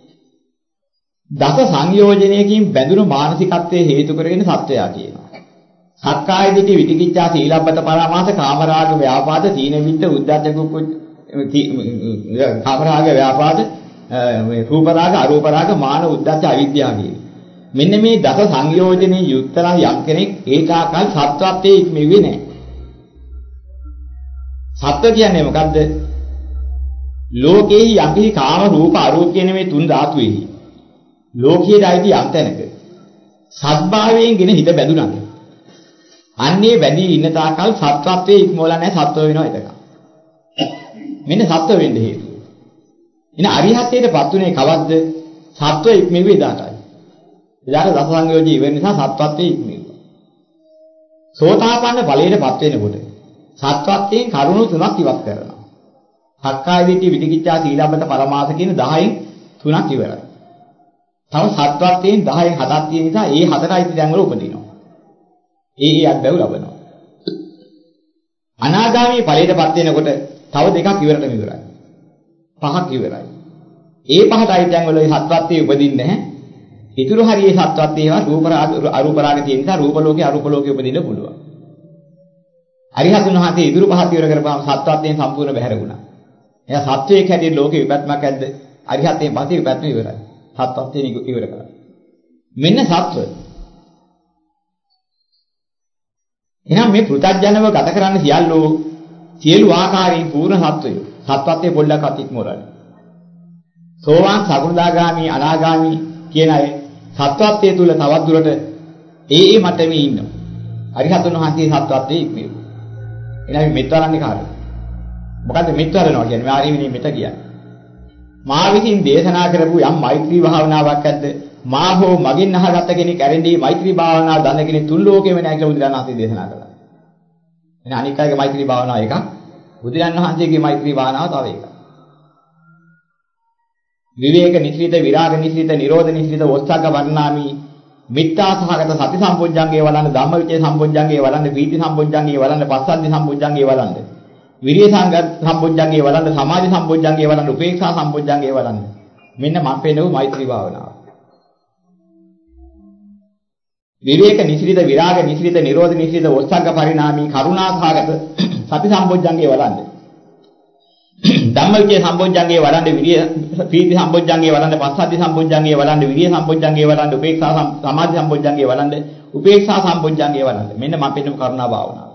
දස සංයෝජනයකින් බැඳුණු මානසිකත්වයේ හේතු කරගෙන සත්වයා කියනවා. සක්කාය දිට්ඨි විචිකිච්ඡා සීලබ්බත පරාමාස කාමරාග ව්‍යාපාද තීන විද්ද උද්ධච්ච කුක්කුච්ච කාමරාග ව්‍යාපාද මේ රූප රාග අරූප රාග මාන උද්ධච්ච අවිද්‍යාව කියන. මෙන්න මේ දස සංයෝජනේ යුක්තලා යම් කෙනෙක් ඒකාකාර සත්වත්වයේ ඉක්මෙන්නේ නැහැ. සත්ව කියන්නේ මොකද්ද? ලෝකේ යම්කිසි කාම රූප අරූප කියන මේ තුන් ධාතුෙහි ලෝකයේ ඇයිති යම් තැනක සත්භාවයෙන් ගෙන හිත බැඳුනද අන්නේ වැඩි ඉන්න තාකල් සත්වත්වයේ ඉක්මවලා නැහැ සත්ව වෙනවා එතක. මෙන්න සත්ව වෙන්න හේතුව. එන අරිහත්ත්වයටපත් උනේ කවද්ද? සත්ව ඉක්මෙව්වේ දාටයි. එදාට දස සංයෝජී ඉවෙන නිසා සත්වත්වයේ ඉක්මෙව්වා. සෝතාපන්න ඵලයටපත් වෙනකොට සත්වත්වයෙන් කරුණු තුනක් ඉවත් කරනවා. සක්කාය දිට්ඨි විචිකිච්ඡා සීලබ්බත පරමාස කියන දහයෙන් තුනක් ඉවරයි. තව සත්වත්වයෙන් දහයෙන් හතක් තියෙන නිසා ඒ හතරයි දැන් වල උපදිනවා. ඒ ඒ අත්බැව් ලබනවා. අනාගාමී ඵලයටපත් වෙනකොට තව දෙකක් ඉවරටම ඉවරයි. පහක් ඉවරයි. ඒ පහටයි දැන් වල සත්වත්වයේ උපදින්නේ නැහැ. ඊතුරු හරියේ සත්වත්වයේවා රූප රාග අරූප රාග තියෙන නිසා රූප ලෝකේ අරූප ලෝකේ උපදින්න පුළුවන්. අරිහතුන් වහන්සේ ඊතුරු පහත් ඉවර කරපුවාම සත්වත්වයෙන් සම්පූර්ණ බැහැරුණා. එයා සත්වයේ හැටියට ලෝකේ විපත්මක් ඇද්ද? අරිහතේ පස්සේ විපත්ම ඉවරයි. සත්වත්වයෙන් ඉවර කරා. මෙන්න සත්ව. එහෙනම් මේ පෘථග්ජනව ගත කරන්න සියල්ලෝ සියලු ආකාරයෙන් පූර්ණ සත්වය. සත්වත්වයේ පොඩ්ඩක් අතික්මෝරන්නේ. සෝවාන් සකෘදාගාමි අනාගාමි කියන අය සත්වත්වයේ තුල තවත් දුරට ඒ ඒ මට්ටමේ ඉන්නවා. අරිහතුන් වහන්සේ සත්වත්වයේ ඉක්මෙව්වා. එහෙනම් මෙත්තරන්නේ කාටද? මොකද්ද මෙත්තරනවා කියන්නේ? මේ ආරීවිනේ මෙත කියන්නේ. මා විසින් දේශනා කරපු යම් මෛත්‍රී භාවනාවක් ඇද්ද? මා හෝ මගින් අහගත කෙනෙක් ඇරෙන්නේ මෛත්‍රී භාවනාව දන්න කෙනෙක් තුන් ලෝකෙම නැහැ කියලා බුදුරජාණන් වහන්සේ දේශනා කළා. එහෙනම් අනික් අයගේ මෛත්‍රී භාවනාව එකක්. බුදුරජාණන් වහන්සේගේ මෛත්‍රී භාවනාව තව එකක්. විවේක නිස්සිත විරාග නිස්සිත නිරෝධ නිස්සිත වොස්සග්ග වර්ණාමි මිත්‍යා සහගත සති සම්පොඥංගේ වළඳ ධම්මවිචේ සම්පොඥංගේ වළඳ පීති සම්පොඥංගේ වළඳ පස්සද්ධි සම්පොඥංගේ වළඳ විරිය සංගත සම්පොඥංගේ වළඳ සමාධි සම්පොඥංගේ වළඳ උපේක්ෂා සම්පොඥංගේ වළඳ මෙන්න මම පෙන්නව මෛත්‍රී භාවනාව. විවේක නිස්සිත විරාග නිස්සිත නිරෝධ නිස්සිත වොස්සග්ග පරිණාමී කරුණා සහගත සති සම්පොඥංගේ වළඳ ධම්මවිචේ සම්පොඥංගේ වළඳ විරිය පීති සම්පොඥංගේ වළඳ පස්සද්ධි සම්පොඥංගේ වළඳ විරිය සම්පොඥංගේ වළඳ උපේක්ෂා සමාධි සම්පොඥංගේ වළඳ උපේක්ෂා සම්පොඥංගේ වළඳ මෙන්න මම පෙන්නපු කරුණා භාවනාව.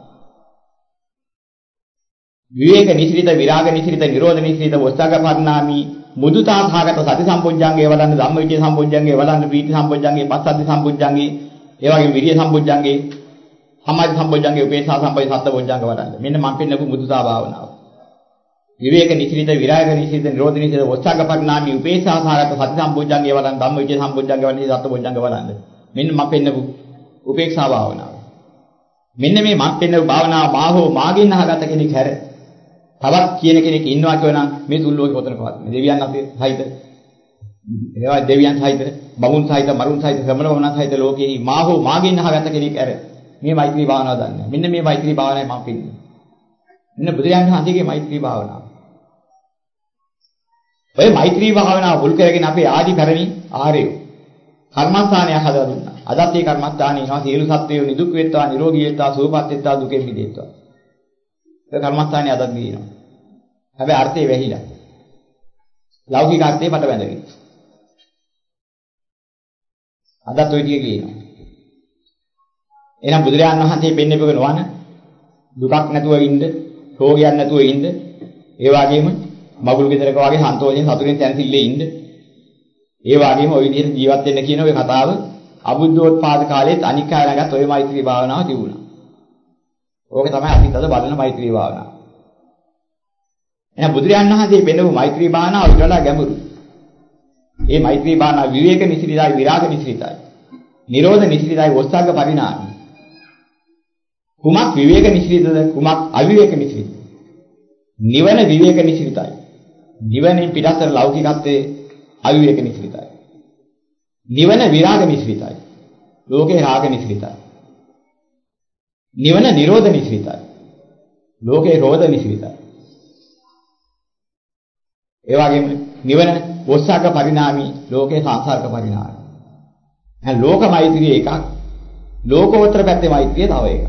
විවේක නිස්සිත විරාග නිස්සිත නිරෝධ නිස්සිත වොස්සග්ග පරිණාමී මුදුතා සහගත සති සම්පොඥංගේ වළඳ ධම්මවිචේ සම්පොඥංගේ වළඳ පීති සම්පොඥංගේ පස්සද්ධි සම්පොඥංගේ ඒ වගේම විරිය සම්පොඥංගේ සමාධි සම්පොඥංගේ උපේක්ෂා සම්පොඥ සත්පොඥංග වළඳ මෙන්න මම පෙන්නපු මුදුතා භාවනාව. විවේක නිසිත විරාග නිසිත නිරෝධ නිසිත වොස්සග්ග පරිණාමී උපේක්ෂා සහගත සති සම්පොඥංගේ වළඳ ධම්මවිචේ සම්පොඥංගේ වළඳ සත්පොඥංග වළඳ මෙන්න මම පෙන්නපු උපේක්ෂා භාවනාව. මෙන්න මේ මම පෙන්නපු භාවනාව මා හෝ මාගෙන් අහගත කෙනෙක් හැර තවත් කියන කෙනෙක් ඉන්නවා කියනවා මේ තුන් ලෝකෙ කොතනකවත් දෙවියන් අපේ සහිත ඒවා දෙවියන් සහිත බමුණු සහිත මරුන් සහිත ශ්‍රමණ වමන සහිත ලෝකෙහි මා හෝ මාගෙන් අහගත කෙනෙක් හැර මේ මෛත්‍රී භාවනාව දන්නේ. මෙන්න මේ මෛත්‍රී භාවනාවයි මම පිළිගන්නේ. මෙන්න බුදුරජාණන් වහන්සේගේ මෛත්‍රී භාවනාව. ඔය මෛත්‍රී භාවනාව මුල් කරගෙන අපේ ආදි කරණි ආර්යෝ කර්මස්ථානයක් හදලා දුන්නා. අදත් මේ කර්මස්ථානේ ඉනවා සියලු සත්වයෝ නිදුක් වෙත්වා නිරෝගී වෙත්වා සුවපත් වෙත්වා දුකෙන් මිදෙත්වා. ඒ කර්මස්ථානේ අදත් දිනනවා. හැබැයි අර්ථය වැහිලා. ලෞකික අර්ථේ මට වැඳගෙන. අදත් ඔය ටික කියනවා. එහෙනම් බුදුරජාණන් වහන්සේ පෙන්වපු නවන දුකක් නැතුව ඉන්න, රෝගයක් නැතුව ඉන්න, ඒ වගේම මගුල් ගෙදරක වගේ සන්තෝෂයෙන් සතුටින් තැන්සිල්ලේ ඉන්න. ඒ වගේම ওই විදිහට ජීවත් වෙන්න කියන ඔය කතාව අබුද්ධෝත්පාද කාලේත් අනික් අය ළඟත් ඔය මෛත්‍රී භාවනාව තිබුණා. ඕක තමයි අතින් අද බලන මෛත්‍රී භාවනාව. එහෙනම් බුදුරජාණන් වහන්සේ පෙන්වපු මෛත්‍රී භාවනාව ඊට වඩා ගැඹුරුයි. මේ මෛත්‍රී භාවනාව විවේක නිසිතයි විරාග නිසිතයි. නිරෝධ නිසිතයි වොස්සග්ග පරිණාමී. කුමක් විවේක නිසිතද කුමක් අවිවේක නිසිතද? නිවන විවේක නිසිතයි. නිවනින් පිටතර ලෞකිකත්වයේ අවිවේක නිසිතයි. නිවන විරාග නිසිතයි. ලෝකේ රාග නිසිතයි. නිවන නිරෝධ නිසිතයි. ලෝකේ රෝධ නිසිතයි. ඒ වගේම නිවන වොස්සාක පරිණාමී ලෝකේ සංසාරක පරිණාමී. දැන් ලෝක මෛත්‍රිය එකක්. ලෝකෝත්තර පැත්තේ මෛත්‍රිය තව එකක්.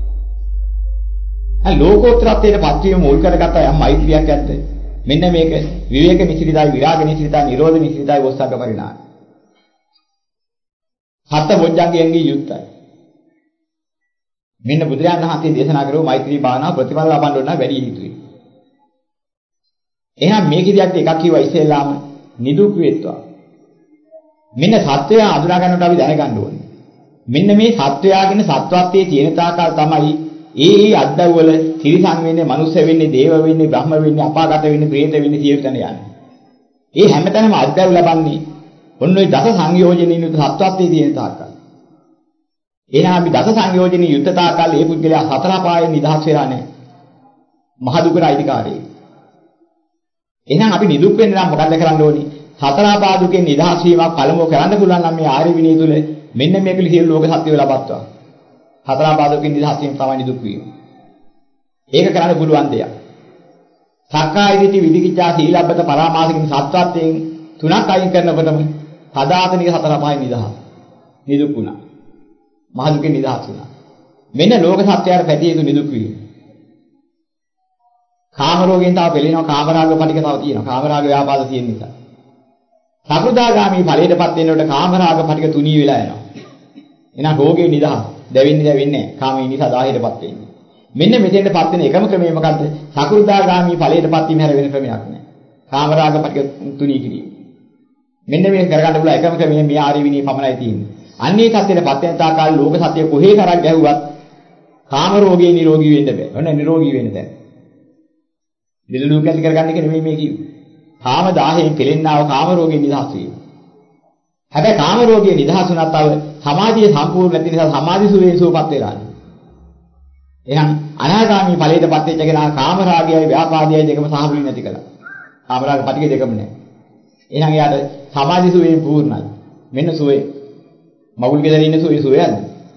දැන් ලෝකෝත්තරත්වයට පත්වීම මුල් කරගත්ත යම් මෛත්‍රියක් ඇද්ද? මෙන්න මේක විවේක නිසිතයි, විරාග නිසිතයි, නිරෝධ නිසිතයි, වොස්සාක පරිණාමී. හත බොජ්ජංගයන්ගේ යුක්තයි. මෙන්න බුදුරජාණන් වහන්සේ දේශනා කරපු මෛත්‍රී භාවනාව ප්‍රතිඵල ලබන්න ඕන නම් වැඩි යුතුයි. එහෙනම් මේකෙදිත් එකක් කිව්වා ඉස්සෙල්ලාම නිදුක් වේත්වා. මෙන්න සත්‍යය අඳුනා ගන්නකොට අපි දැනගන්න ඕනේ. මෙන්න මේ සත්‍යයගෙන සත්වත්වයේ තියෙන තාකල් තමයි ඒ ඒ අද්දවල තිරිසන් වෙන්නේ, මනුස්ස වෙන්නේ, දේව වෙන්නේ, බ්‍රහ්ම වෙන්නේ, අපාගත වෙන්නේ, ප්‍රේත වෙන්නේ සියලු තැන යන්නේ. ඒ හැමතැනම අද්දව ලබන්නේ ඔන්න ඔය දස සංයෝජනින් යුත් සත්වත්වයේ තියෙන තාකල්. එහෙනම් අපි දස සංයෝජනින් යුත් තාකල් ඒ පුද්ගලයා හතර පායෙන් නිදහස් වෙලා නැහැ. මහ දුකට අයිතිකාරයෙක්. එහෙනම් අපි නිදුක් වෙන්න නම් මොකද කරන්න ඕනේ? හතර පා දුකෙන් නිදහස් වීමක් පළමුව කරන්න පුළුවන් නම් මේ ආර්ය විනය තුල මෙන්න මේ පිළිසියලු ලෝක සත්‍යය ලබත්වා. හතර පා දුකෙන් නිදහස් වීම තමයි නිදුක් වීම. ඒක කරන්න පුළුවන් දෙයක්. සක්කාය දිට්ඨි විදිකිච්ඡා සීලබ්බත පරාමාසිකින් සත්‍යත්වයෙන් තුනක් අයින් කරනකොටම සදාතනික හතර පායෙන් නිදහස්. නිදුක් වුණා. මහ දුකෙන් නිදහස් වුණා. මෙන්න ලෝක සත්‍යයට පැතිය යුතු නිදුක් වීම. කාම රෝගයෙන් තව පෙළෙනවා, කාමරාග පටික තව තියෙනවා. කාමරාග ව්‍යාපාද තියෙන නිසා. සකෘදාගාමී ඵලයටපත් වෙනකොට කාමරාග පටික තුනී වෙලා යනවා. එහෙනම් රෝගේ නිදහස්. දැවෙන්නේ දැවෙන්නේ නැහැ. කාමයේ නිසා දාහයටපත් වෙන්නේ. මෙන්න මෙතෙන්ටපත් වෙන එකම ක්‍රමය මොකද්ද? සකෘදාගාමී ඵලයටපත් වීම හැර වෙන ක්‍රමයක් නැහැ. කාමරාග පටික තුනී කිරීම. මෙන්න මේක කරගන්න පුළුවන් එකම ක්‍රමය මේ ආර්ය විනී පමණයි තියෙන්නේ. අන්නේ තත්ත්වයටපත් වෙන තාකාල ලෝක සත්‍ය කොහේ කරක් ගැහුවත් කාම රෝගේ නිරෝගී වෙන්න බෑ. ඔන්න නිරෝගී වෙන්න දැන්. දිලුණු කැටි කරගන්න එක නෙමෙයි මේ කිව්වේ. කාම දාහයෙන් පෙලෙන්නා වූ කාම රෝගයෙන් නිදහස් වීම. හැබැයි කාම රෝගයෙන් නිදහස් වුණත් තව සමාධිය සම්පූර්ණ නැති නිසා සමාධි සුවේ සුවපත් වෙලා නැහැ. එහෙනම් අනාගාමී ඵලයටපත් වෙච්ච කෙනා කාම රාගයයි ව්‍යාපාදයයි දෙකම සාහෘලින් නැති කළා. කාම රාග පටික දෙකම නැහැ. එහෙනම් එයාට සමාධි සුවේ පූර්ණයි. මෙන්න සුවේ. මගුල් ගෙදර ඉන්න සුවේ සුවේයද?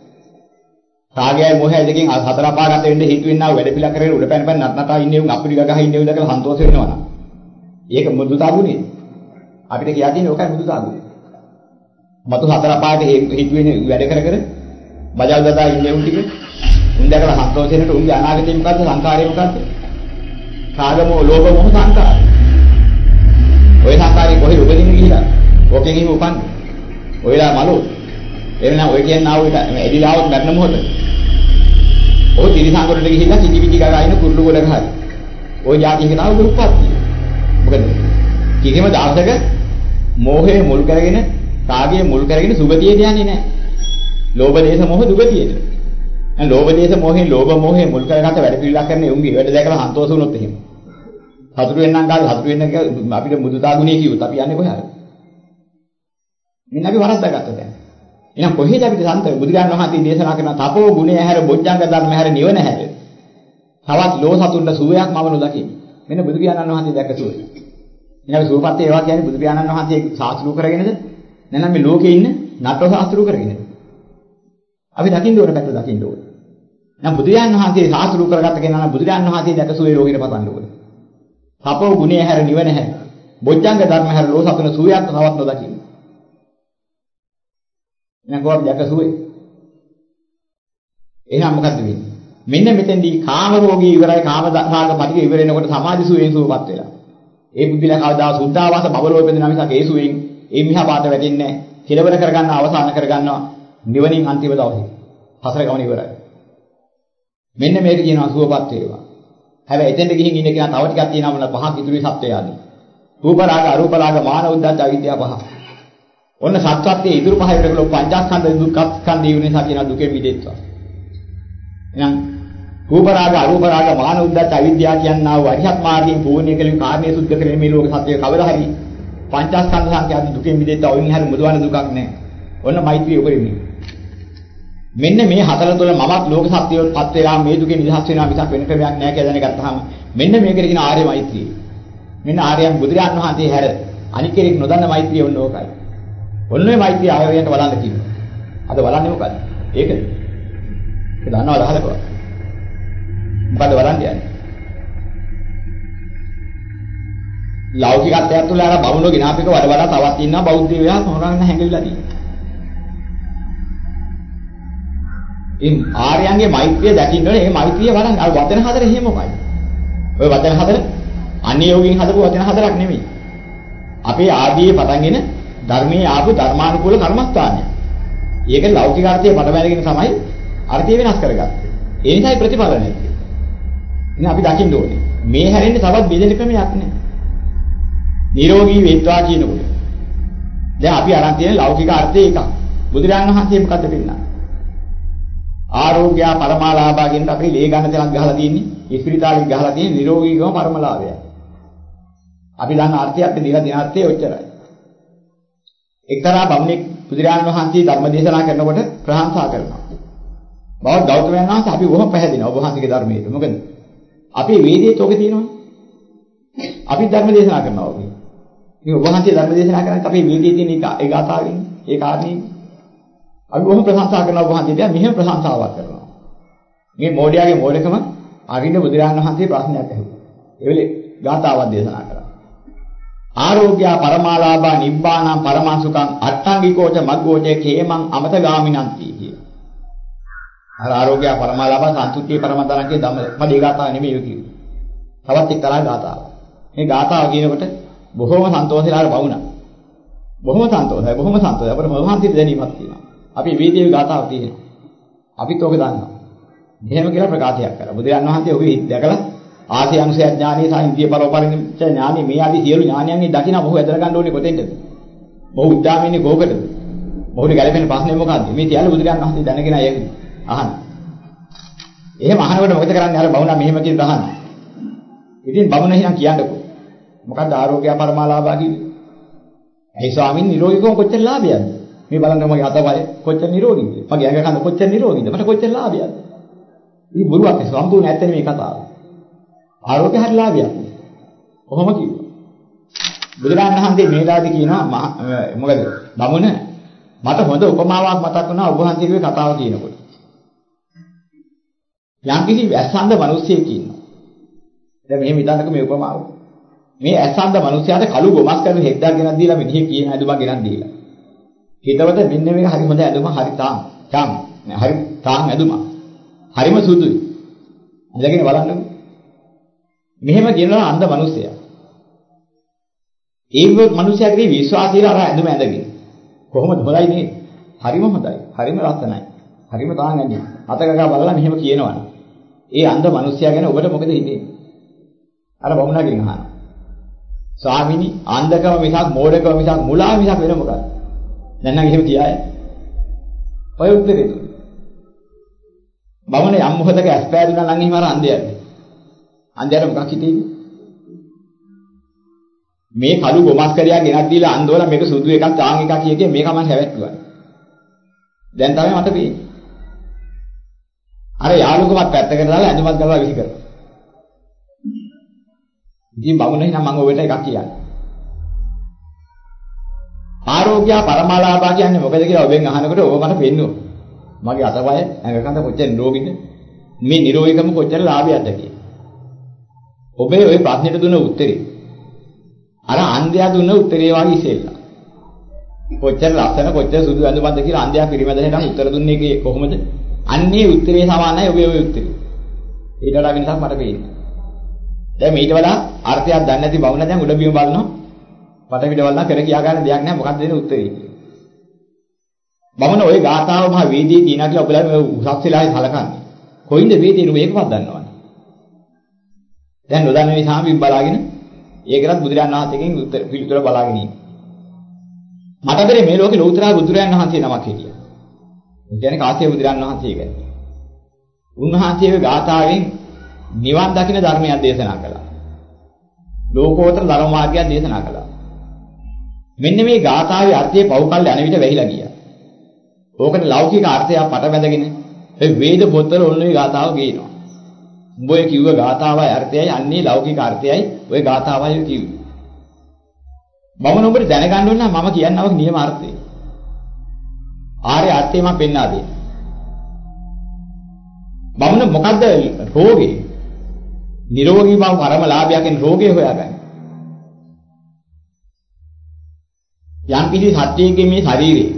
රාගයයි මොහයයි දෙකෙන් හතර පාගත වෙන්න හේතු වෙන්නා වැඩ පිළිලා කරගෙන උඩ පැන පැන නටනටා ඉන්නේ උන් අපිට ගගහ ඉන්නේ උන් දැකලා සන්තෝෂ වෙනවා නම්. ඒක මුදුතාවුනේ. අපිට කියා තියෙන්නේ ඕකයි මුදුතාවුනේ. මතු හතර පාගට හේතු වෙන්නේ වැඩ කර කර බජල් දදා ඉන්නේ උන් ටික. උන් දැකලා සන්තෝෂ වෙනට උන්ගේ අනාගතේ මොකද්ද? සංකාරය මොකද්ද? රාගමෝ ලෝභමෝ සංකාරය. ඔය සංකාරي කොහේ උපදින්න ගිහිලා? ඕකෙන් හිම උපන්නේ. ඔයලා මලෝ. එවෙනම් ඔය කියන්නේ ආව එක එදිලා આવොත් මරණ මොහොත. ඔය තිරිසංගොඩට ගිහිල්ලා කිචි පිචි ගගා ඉන්න කුරුළු ගොඩක හරි. ඔය જાතියක තාම උත්පත්තිය. මොකද කිසිම දවසක මෝහය මුල් කරගෙන රාගය මුල් කරගෙන සුගතියට යන්නේ නැහැ. ලෝභ දේශ මොහ දුගතියට. දැන් ලෝභ දේශ මොහෙන් ලෝභ මොහේ මුල් කරගත්ත වැඩ පිළිලක් කරන්නේ උන්ගේ වැඩ දැකලා සන්තෝෂ වුණොත් එහෙම. හතුරු වෙන්නම් කාලේ හතුරු වෙන්න අපිට මුදුතා ගුණේ කිව්වොත් අපි යන්නේ කොහේ හරි. මෙන්න අපි වරද්දාගත්තා දැන්. එහෙනම් කොහේද අපිට සම්තර බුදුරජාණන් වහන්සේ දේශනා කරන තපෝ ගුණය හැර බොජ්ජංග ධර්ම හැර නිවන හැර තවත් ලෝසතුන්ට සුවයක් මම නොදකිමි. මෙන්න බුදුරජාණන් වහන්සේ දැක්ක සුවය. එහෙනම් සුවපත් ඒවා කියන්නේ බුදුරජාණන් වහන්සේ සාස්ත්‍රු කරගෙනද? නැත්නම් මේ ලෝකේ ඉන්න නටව සාස්ත්‍රු කරගෙනද? අපි දකින්න ඕන පැත්ත දකින්න ඕන. නම් බුදුරජාණන් වහන්සේ සාස්ත්‍රු කරගත්ත කෙනා නම් බුදුරජාණන් වහන්සේ දැක සුවේ ලෝකෙට පතන්න ඕන. තපෝ ගුණය හැර නිවන හැර බොජ්ජංග ධර්ම හැර ලෝසතුන් සුවයක් තවත් නොදකිමි. එහෙනම් කොහොමද දැකසුවේ? එහෙනම් මොකද්ද වෙන්නේ? මෙන්න මෙතෙන්දී කාම රෝගී ඉවරයි, කාම රාග පටික ඉවර වෙනකොට සමාධි සුවයෙන් සුවපත් වෙලා. ඒ බුද්ධිලා කවදා සුද්ධාවාස බබලෝ වෙන්න මිසක් ඒ සුවයෙන් ඒ මිහා පාට වැටෙන්නේ නැහැ. කෙලවර කරගන්න අවසන් කරගන්නවා නිවනින් අන්තිම දවසේ. හතර ගමන ඉවරයි. මෙන්න මේක කියනවා සුවපත් වේවා. හැබැයි එතෙන්ට ගිහින් ඉන්න කෙනා තව ටිකක් තියෙනවා මොන පහක් ඉතුරුයි සත්‍යයදී. රූප රාග, අරූප රාග, මාන උද්දච්ච අවිද්‍යාව පහ. ඔන්න සත්‍යත්වයේ ඉතුරු පහේ කරගලෝ පංචස්කන්ධ දුක්ඛස්කන්ධය වෙනසා කියන දුකෙන් මිදෙත්වා. එහෙනම් රූප රාග, අරූප රාග, මාන උද්දච්ච අවිද්‍යාව කියනවා වරිහත් මාර්ගයෙන් පූර්ණිය කලින් කාර්යය සුද්ධ කරගෙන මේ ලෝක සත්‍යය කවදා හරි පංචස්කන්ධ සංඛ්‍යාත දුකෙන් මිදෙත්වා. ඔයින් හැර මුදවන දුකක් නැහැ. ඔන්න මෛත්‍රිය උපරිමයි. මෙන්න මේ හතර තුළ මමත් ලෝක සත්‍යයටපත් වෙලා මේ දුකෙන් නිදහස් වෙනවා මිසක් වෙන ක්‍රමයක් නැහැ කියලා දැනගත්තාම මෙන්න මේකට කියන ආර්ය මෛත්‍රිය. මෙන්න ආර්යයන් බුදුරජාණන් වහන්සේ හැර අනික් කෙනෙක් නොදන්න මෛත්‍රිය ඔන්න ඕකයි. ඔන්න ඔය මෛත්‍රිය ආයෝයන්ට බලන්න කිව්වා. අද බලන්නේ මොකද්ද? ඒකද? ඒක දන්නවද අහලකවත්? මොකද වරන් කියන්නේ? ලෞකිකත්වයක් තුළ අර බමුණෝ ගිනාපික වඩ වඩා තවත් ඉන්නවා බෞද්ධ වේලා මොනවාගෙන හැංගිවිලා තියෙනවා. ඉන් ආර්යයන්ගේ මෛත්‍රිය දකින්න ඕනේ. මේ මෛත්‍රිය වරන් අර වචන හතර එහෙම මොකයි? ඔය වචන හතර අන්‍යෝගින් හදපු වචන හතරක් නෙමෙයි. අපේ ආදීයේ පටන්ගෙන ධර්මයේ ආපු ධර්මානුකූල කර්මස්ථානය. ඒක ලෞකික අර්ථයේ පටවැදගෙන තමයි අර්ථය වෙනස් කරගත්තේ. ඒ නිසායි ප්‍රතිඵල නැත්තේ. ඉතින් අපි දකින්න ඕනේ. මේ හැරෙන්නේ තවත් බෙදෙන ක්‍රමයක් නෑ. නිරෝගී වේත්වා කියනකොට. දැන් අපි අරන් තියෙන ලෞකික අර්ථය එකක්. බුදුරජාණන් වහන්සේ මොකද පෙන්නන්නේ? ආරෝග්‍ය පරමාලාභා කියන අපේ ලේ ගන්න තැනක් ගහලා තියෙන්නේ. ඉස්පිරිතාලෙක් ගහලා තියෙන නිරෝගීකම පරමලාභය. අපි දන්න අර්ථය අපි දීලා තියෙන අර්ථය ඔච්චරයි. එක්තරා බමුණෙක් බුදුරජාණන් වහන්සේ ධර්ම දේශනා කරනකොට ප්‍රශංසා කරනවා. බෞද්ධ ගෞතමයන් වහන්සේ අපි බොහොම පැහැදිනවා ඔබ වහන්සේගේ ධර්මයේ. මොකද අපේ වේදේත් ඔක තියෙනවනේ. අපි ධර්ම දේශනා කරනවා ඔබ. මේ ඔබ වහන්සේ ධර්ම දේශනා කරන්නේ අපේ වේදේ තියෙන එක ඒ ගාථාවෙන් ඒ කාරණේ. අපි බොහොම ප්‍රශංසා කරනවා ඔබ වහන්සේට. මෙහෙම ප්‍රශංසාවක් කරනවා. මේ මෝඩයාගේ මෝඩකම අරින්න බුදුරජාණන් වහන්සේ ප්‍රශ්නයක් ඇහුවා. ඒ වෙලේ ගාථාවක් දේශනා කරා. ආරෝග්‍ය පරමාලාභා නිබ්බාණං පරමාසුඛං අට්ඨංගිකෝච මග්ගෝච කේමං අමතගාමිනන්ති කිය. අර ආරෝග්‍ය පරමාලාභා සන්තුෂ්ටි පරමතරංගේ ධම්ම මඩේ ගාථාව නෙමෙයි ඔය කියන්නේ. තවත් එක්තරා ගාථාවක්. මේ ගාථාව කියනකොට බොහොම සන්තෝෂෙලාට වුණා. බොහොම සන්තෝෂයි බොහොම සන්තෝෂයි. අපේ මහාන්තිට දැනීමක් තියෙනවා. අපි වේදේවි ගාථාව තියෙනවා. අපිත් ඕක දන්නවා. එහෙම කියලා ප්‍රකාශයක් කරා. බුදුරජාණන් වහන්සේ ඔහු දැකලා ආදී අනුසය ඥානීය සහ ඉන්ද්‍රිය පරෝපරිච්ඡ ඥානීය මේ ආදී සියලු ඥානයන්ගේ දකින්න මොහු ඇදලා ගන්න ඕනේ කොතෙන්ද? මොහු උද්දාමෙන්නේ කෝකටද? මොහුට ගැලපෙන ප්‍රශ්නේ මොකද්ද? මේ සියලු බුදුරජාණන් වහන්සේ දැනගෙන අය අහන. එහෙම අහනකොට මොකද කරන්නේ? අර බවුනා මෙහෙම කියන දහන. ඉතින් බවුන එහෙනම් කියන්නකෝ. මොකද්ද ආරෝග්‍ය පරමාලාභා කියන්නේ? ඇයි ස්වාමීන් නිරෝගීකම කොච්චර ලාභයක්ද? මේ බලන්න මගේ අතපය කොච්චර නිරෝගීද? මගේ ඇඟ කන කොච්චර නිරෝගීද? මට කොච්චර ලාභයක්ද? ඉතින් බොරුවක් සම්පූර්ණ නැත්තේ මේ කතාව. ආරෝග්‍ය හරි ලාභයක්. කොහොම කිව්වා? බුදුරජාණන් වහන්සේ මේලාදී කියනවා මොකද? බමුණ මට හොඳ උපමාවක් මතක් වුණා ඔබ වහන්සේගේ කතාව කියනකොට. යම්කිසි ඇස්සන්ද මිනිස්සෙක් ඉන්නවා. දැන් මෙහෙම හිතන්නකෝ මේ උපමාව. මේ ඇස්සන්ද මිනිසයාට කළු ගොමස් කරන හෙද්දක් ගෙනත් දීලා මෙහි කියන ඇඳුමක් ගෙනත් දීලා. හිතවත මෙන්න මේක හරි හොඳ ඇඳුම හරි තාම්. තාම්. හරි තාම් ඇඳුම. හරිම සුදුයි. ඉඳගෙන බලන්නකෝ. මෙහෙම කියනවා අන්ධ මිනිසයා. ඒ මිනිසයාගේ විශ්වාසීලා අර ඇඳුම ඇඳගෙන. කොහොමද හොඳයි නේද? හරිම හොඳයි. හරිම ලස්සනයි. හරිම තාන් ඇඳි. අතකගා බලලා මෙහෙම කියනවනේ. ඒ අන්ධ මිනිසයා ගැන ඔබට මොකද හිතෙන්නේ? අර බමුණගෙන් අහනවා. ස්වාමීනි අන්ධකම මිසක් මෝඩකම මිසක් මුලා මිසක් වෙන මොකක්ද? දැන් නම් එහෙම කියාය. ඔය උත්තරේ දුන්න. බමුණ යම් මොහොතක ඇස් පෑදුනා නම් එහෙම අර අන්ධයාට. අන්ධයාට මොකක් හිතෙන්නේ? මේ කළු ගොමස් කරියා ගෙනත් දීලා අන්දෝල මේක සුදු එකක් තාන් එකක් කිය කිය මේක මම හැවැට්ටුවා. දැන් තමයි මට පේන්නේ. අර යාළුකමත් පැත්තකට දාලා ඇඳුමක් ගලවා විසි කරනවා. ඉතින් බමුණ එහෙනම් මම ඔබට එකක් කියන්නේ. ආරෝග්‍ය පරමාලාභා කියන්නේ මොකද කියලා ඔබෙන් අහනකොට ඔබ මට පෙන්නුවා. මගේ අතපය ඇඟකඳ කොච්චර නිරෝගීද? මේ නිරෝගීකම කොච්චර ලාභයක්ද කියලා. ඔබේ ওই ප්‍රශ්නෙට දුන්න උත්තරේ අර අන්ධයා දුන්න උත්තරේ වගේ ඉස්සෙල්ලා. කොච්චර ලස්සන කොච්චර සුදු ඇඳුමක්ද කියලා අන්ධයා පිරිමැද හිටන් උත්තර දුන්නේ ඒකේ කොහොමද? අන්නේ උත්තරේ සමානයි ඔබේ ওই උත්තරේ. ඊට වඩා වෙනසක් මට පේන්නේ. දැන් මේට වඩා අර්ථයක් දන්නේ නැති බවුන දැන් උඩ බිම බලනවා. පටවිඩ බලනවා කර කියා ගන්න දෙයක් නැහැ මොකක්ද දෙන උත්තරේ කියලා. බමුණ ওই ගාථාව මහ වේදී තියනා කියලා ඔබලා මේ උසස් වෙලාවේ සලකන්නේ. කොයින්ද වේදී නුඹ ඒකවත් දන්නවනේ. දැන් නොදන්න මේ සාමින් බලාගෙන ඒකටත් බුදුරජාණන් වහන්සේගෙන් උත්තර පිළිතුර බලාගෙන ඉන්නේ. මට බැරි මේ ලෝකේ ලෞතර බුදුරජාණන් වහන්සේ නමක් හිටියා. ඒ කියන්නේ කාශ්‍යප බුදුරජාණන් වහන්සේ කියන්නේ. උන්වහන්සේගේ ගාථාවෙන් නිවන් දකින්න ධර්මයක් දේශනා කළා. ලෝකෝත්තර ධර්ම මාර්ගයක් දේශනා කළා. මෙන්න මේ ගාථාවේ අර්ථය පෞකල් යන විට වැහිලා ගියා. ඕකට ලෞකික අර්ථයක් පට බැඳගෙන ඒ වේද පොතවල ඔන්නේ ගාථාව ගේනවා. උඹ ඔය කිව්ව ගාථාවයි අර්ථයයි අන්නේ ලෞකික අර්ථයයි ඔය ගාථාවයි කිව්වේ. මම ඔබට දැනගන්න ඕන නම් මම කියන්නව නියම අර්ථය. ආර්ය අර්ථය මම පෙන්වා දෙන්න. බමුණ මොකද්ද රෝගේ? නිරෝගී බව පරම ලාභයෙන් රෝගේ හොයාගන්න. යම් කිසි සත්‍යයේ මේ ශරීරේ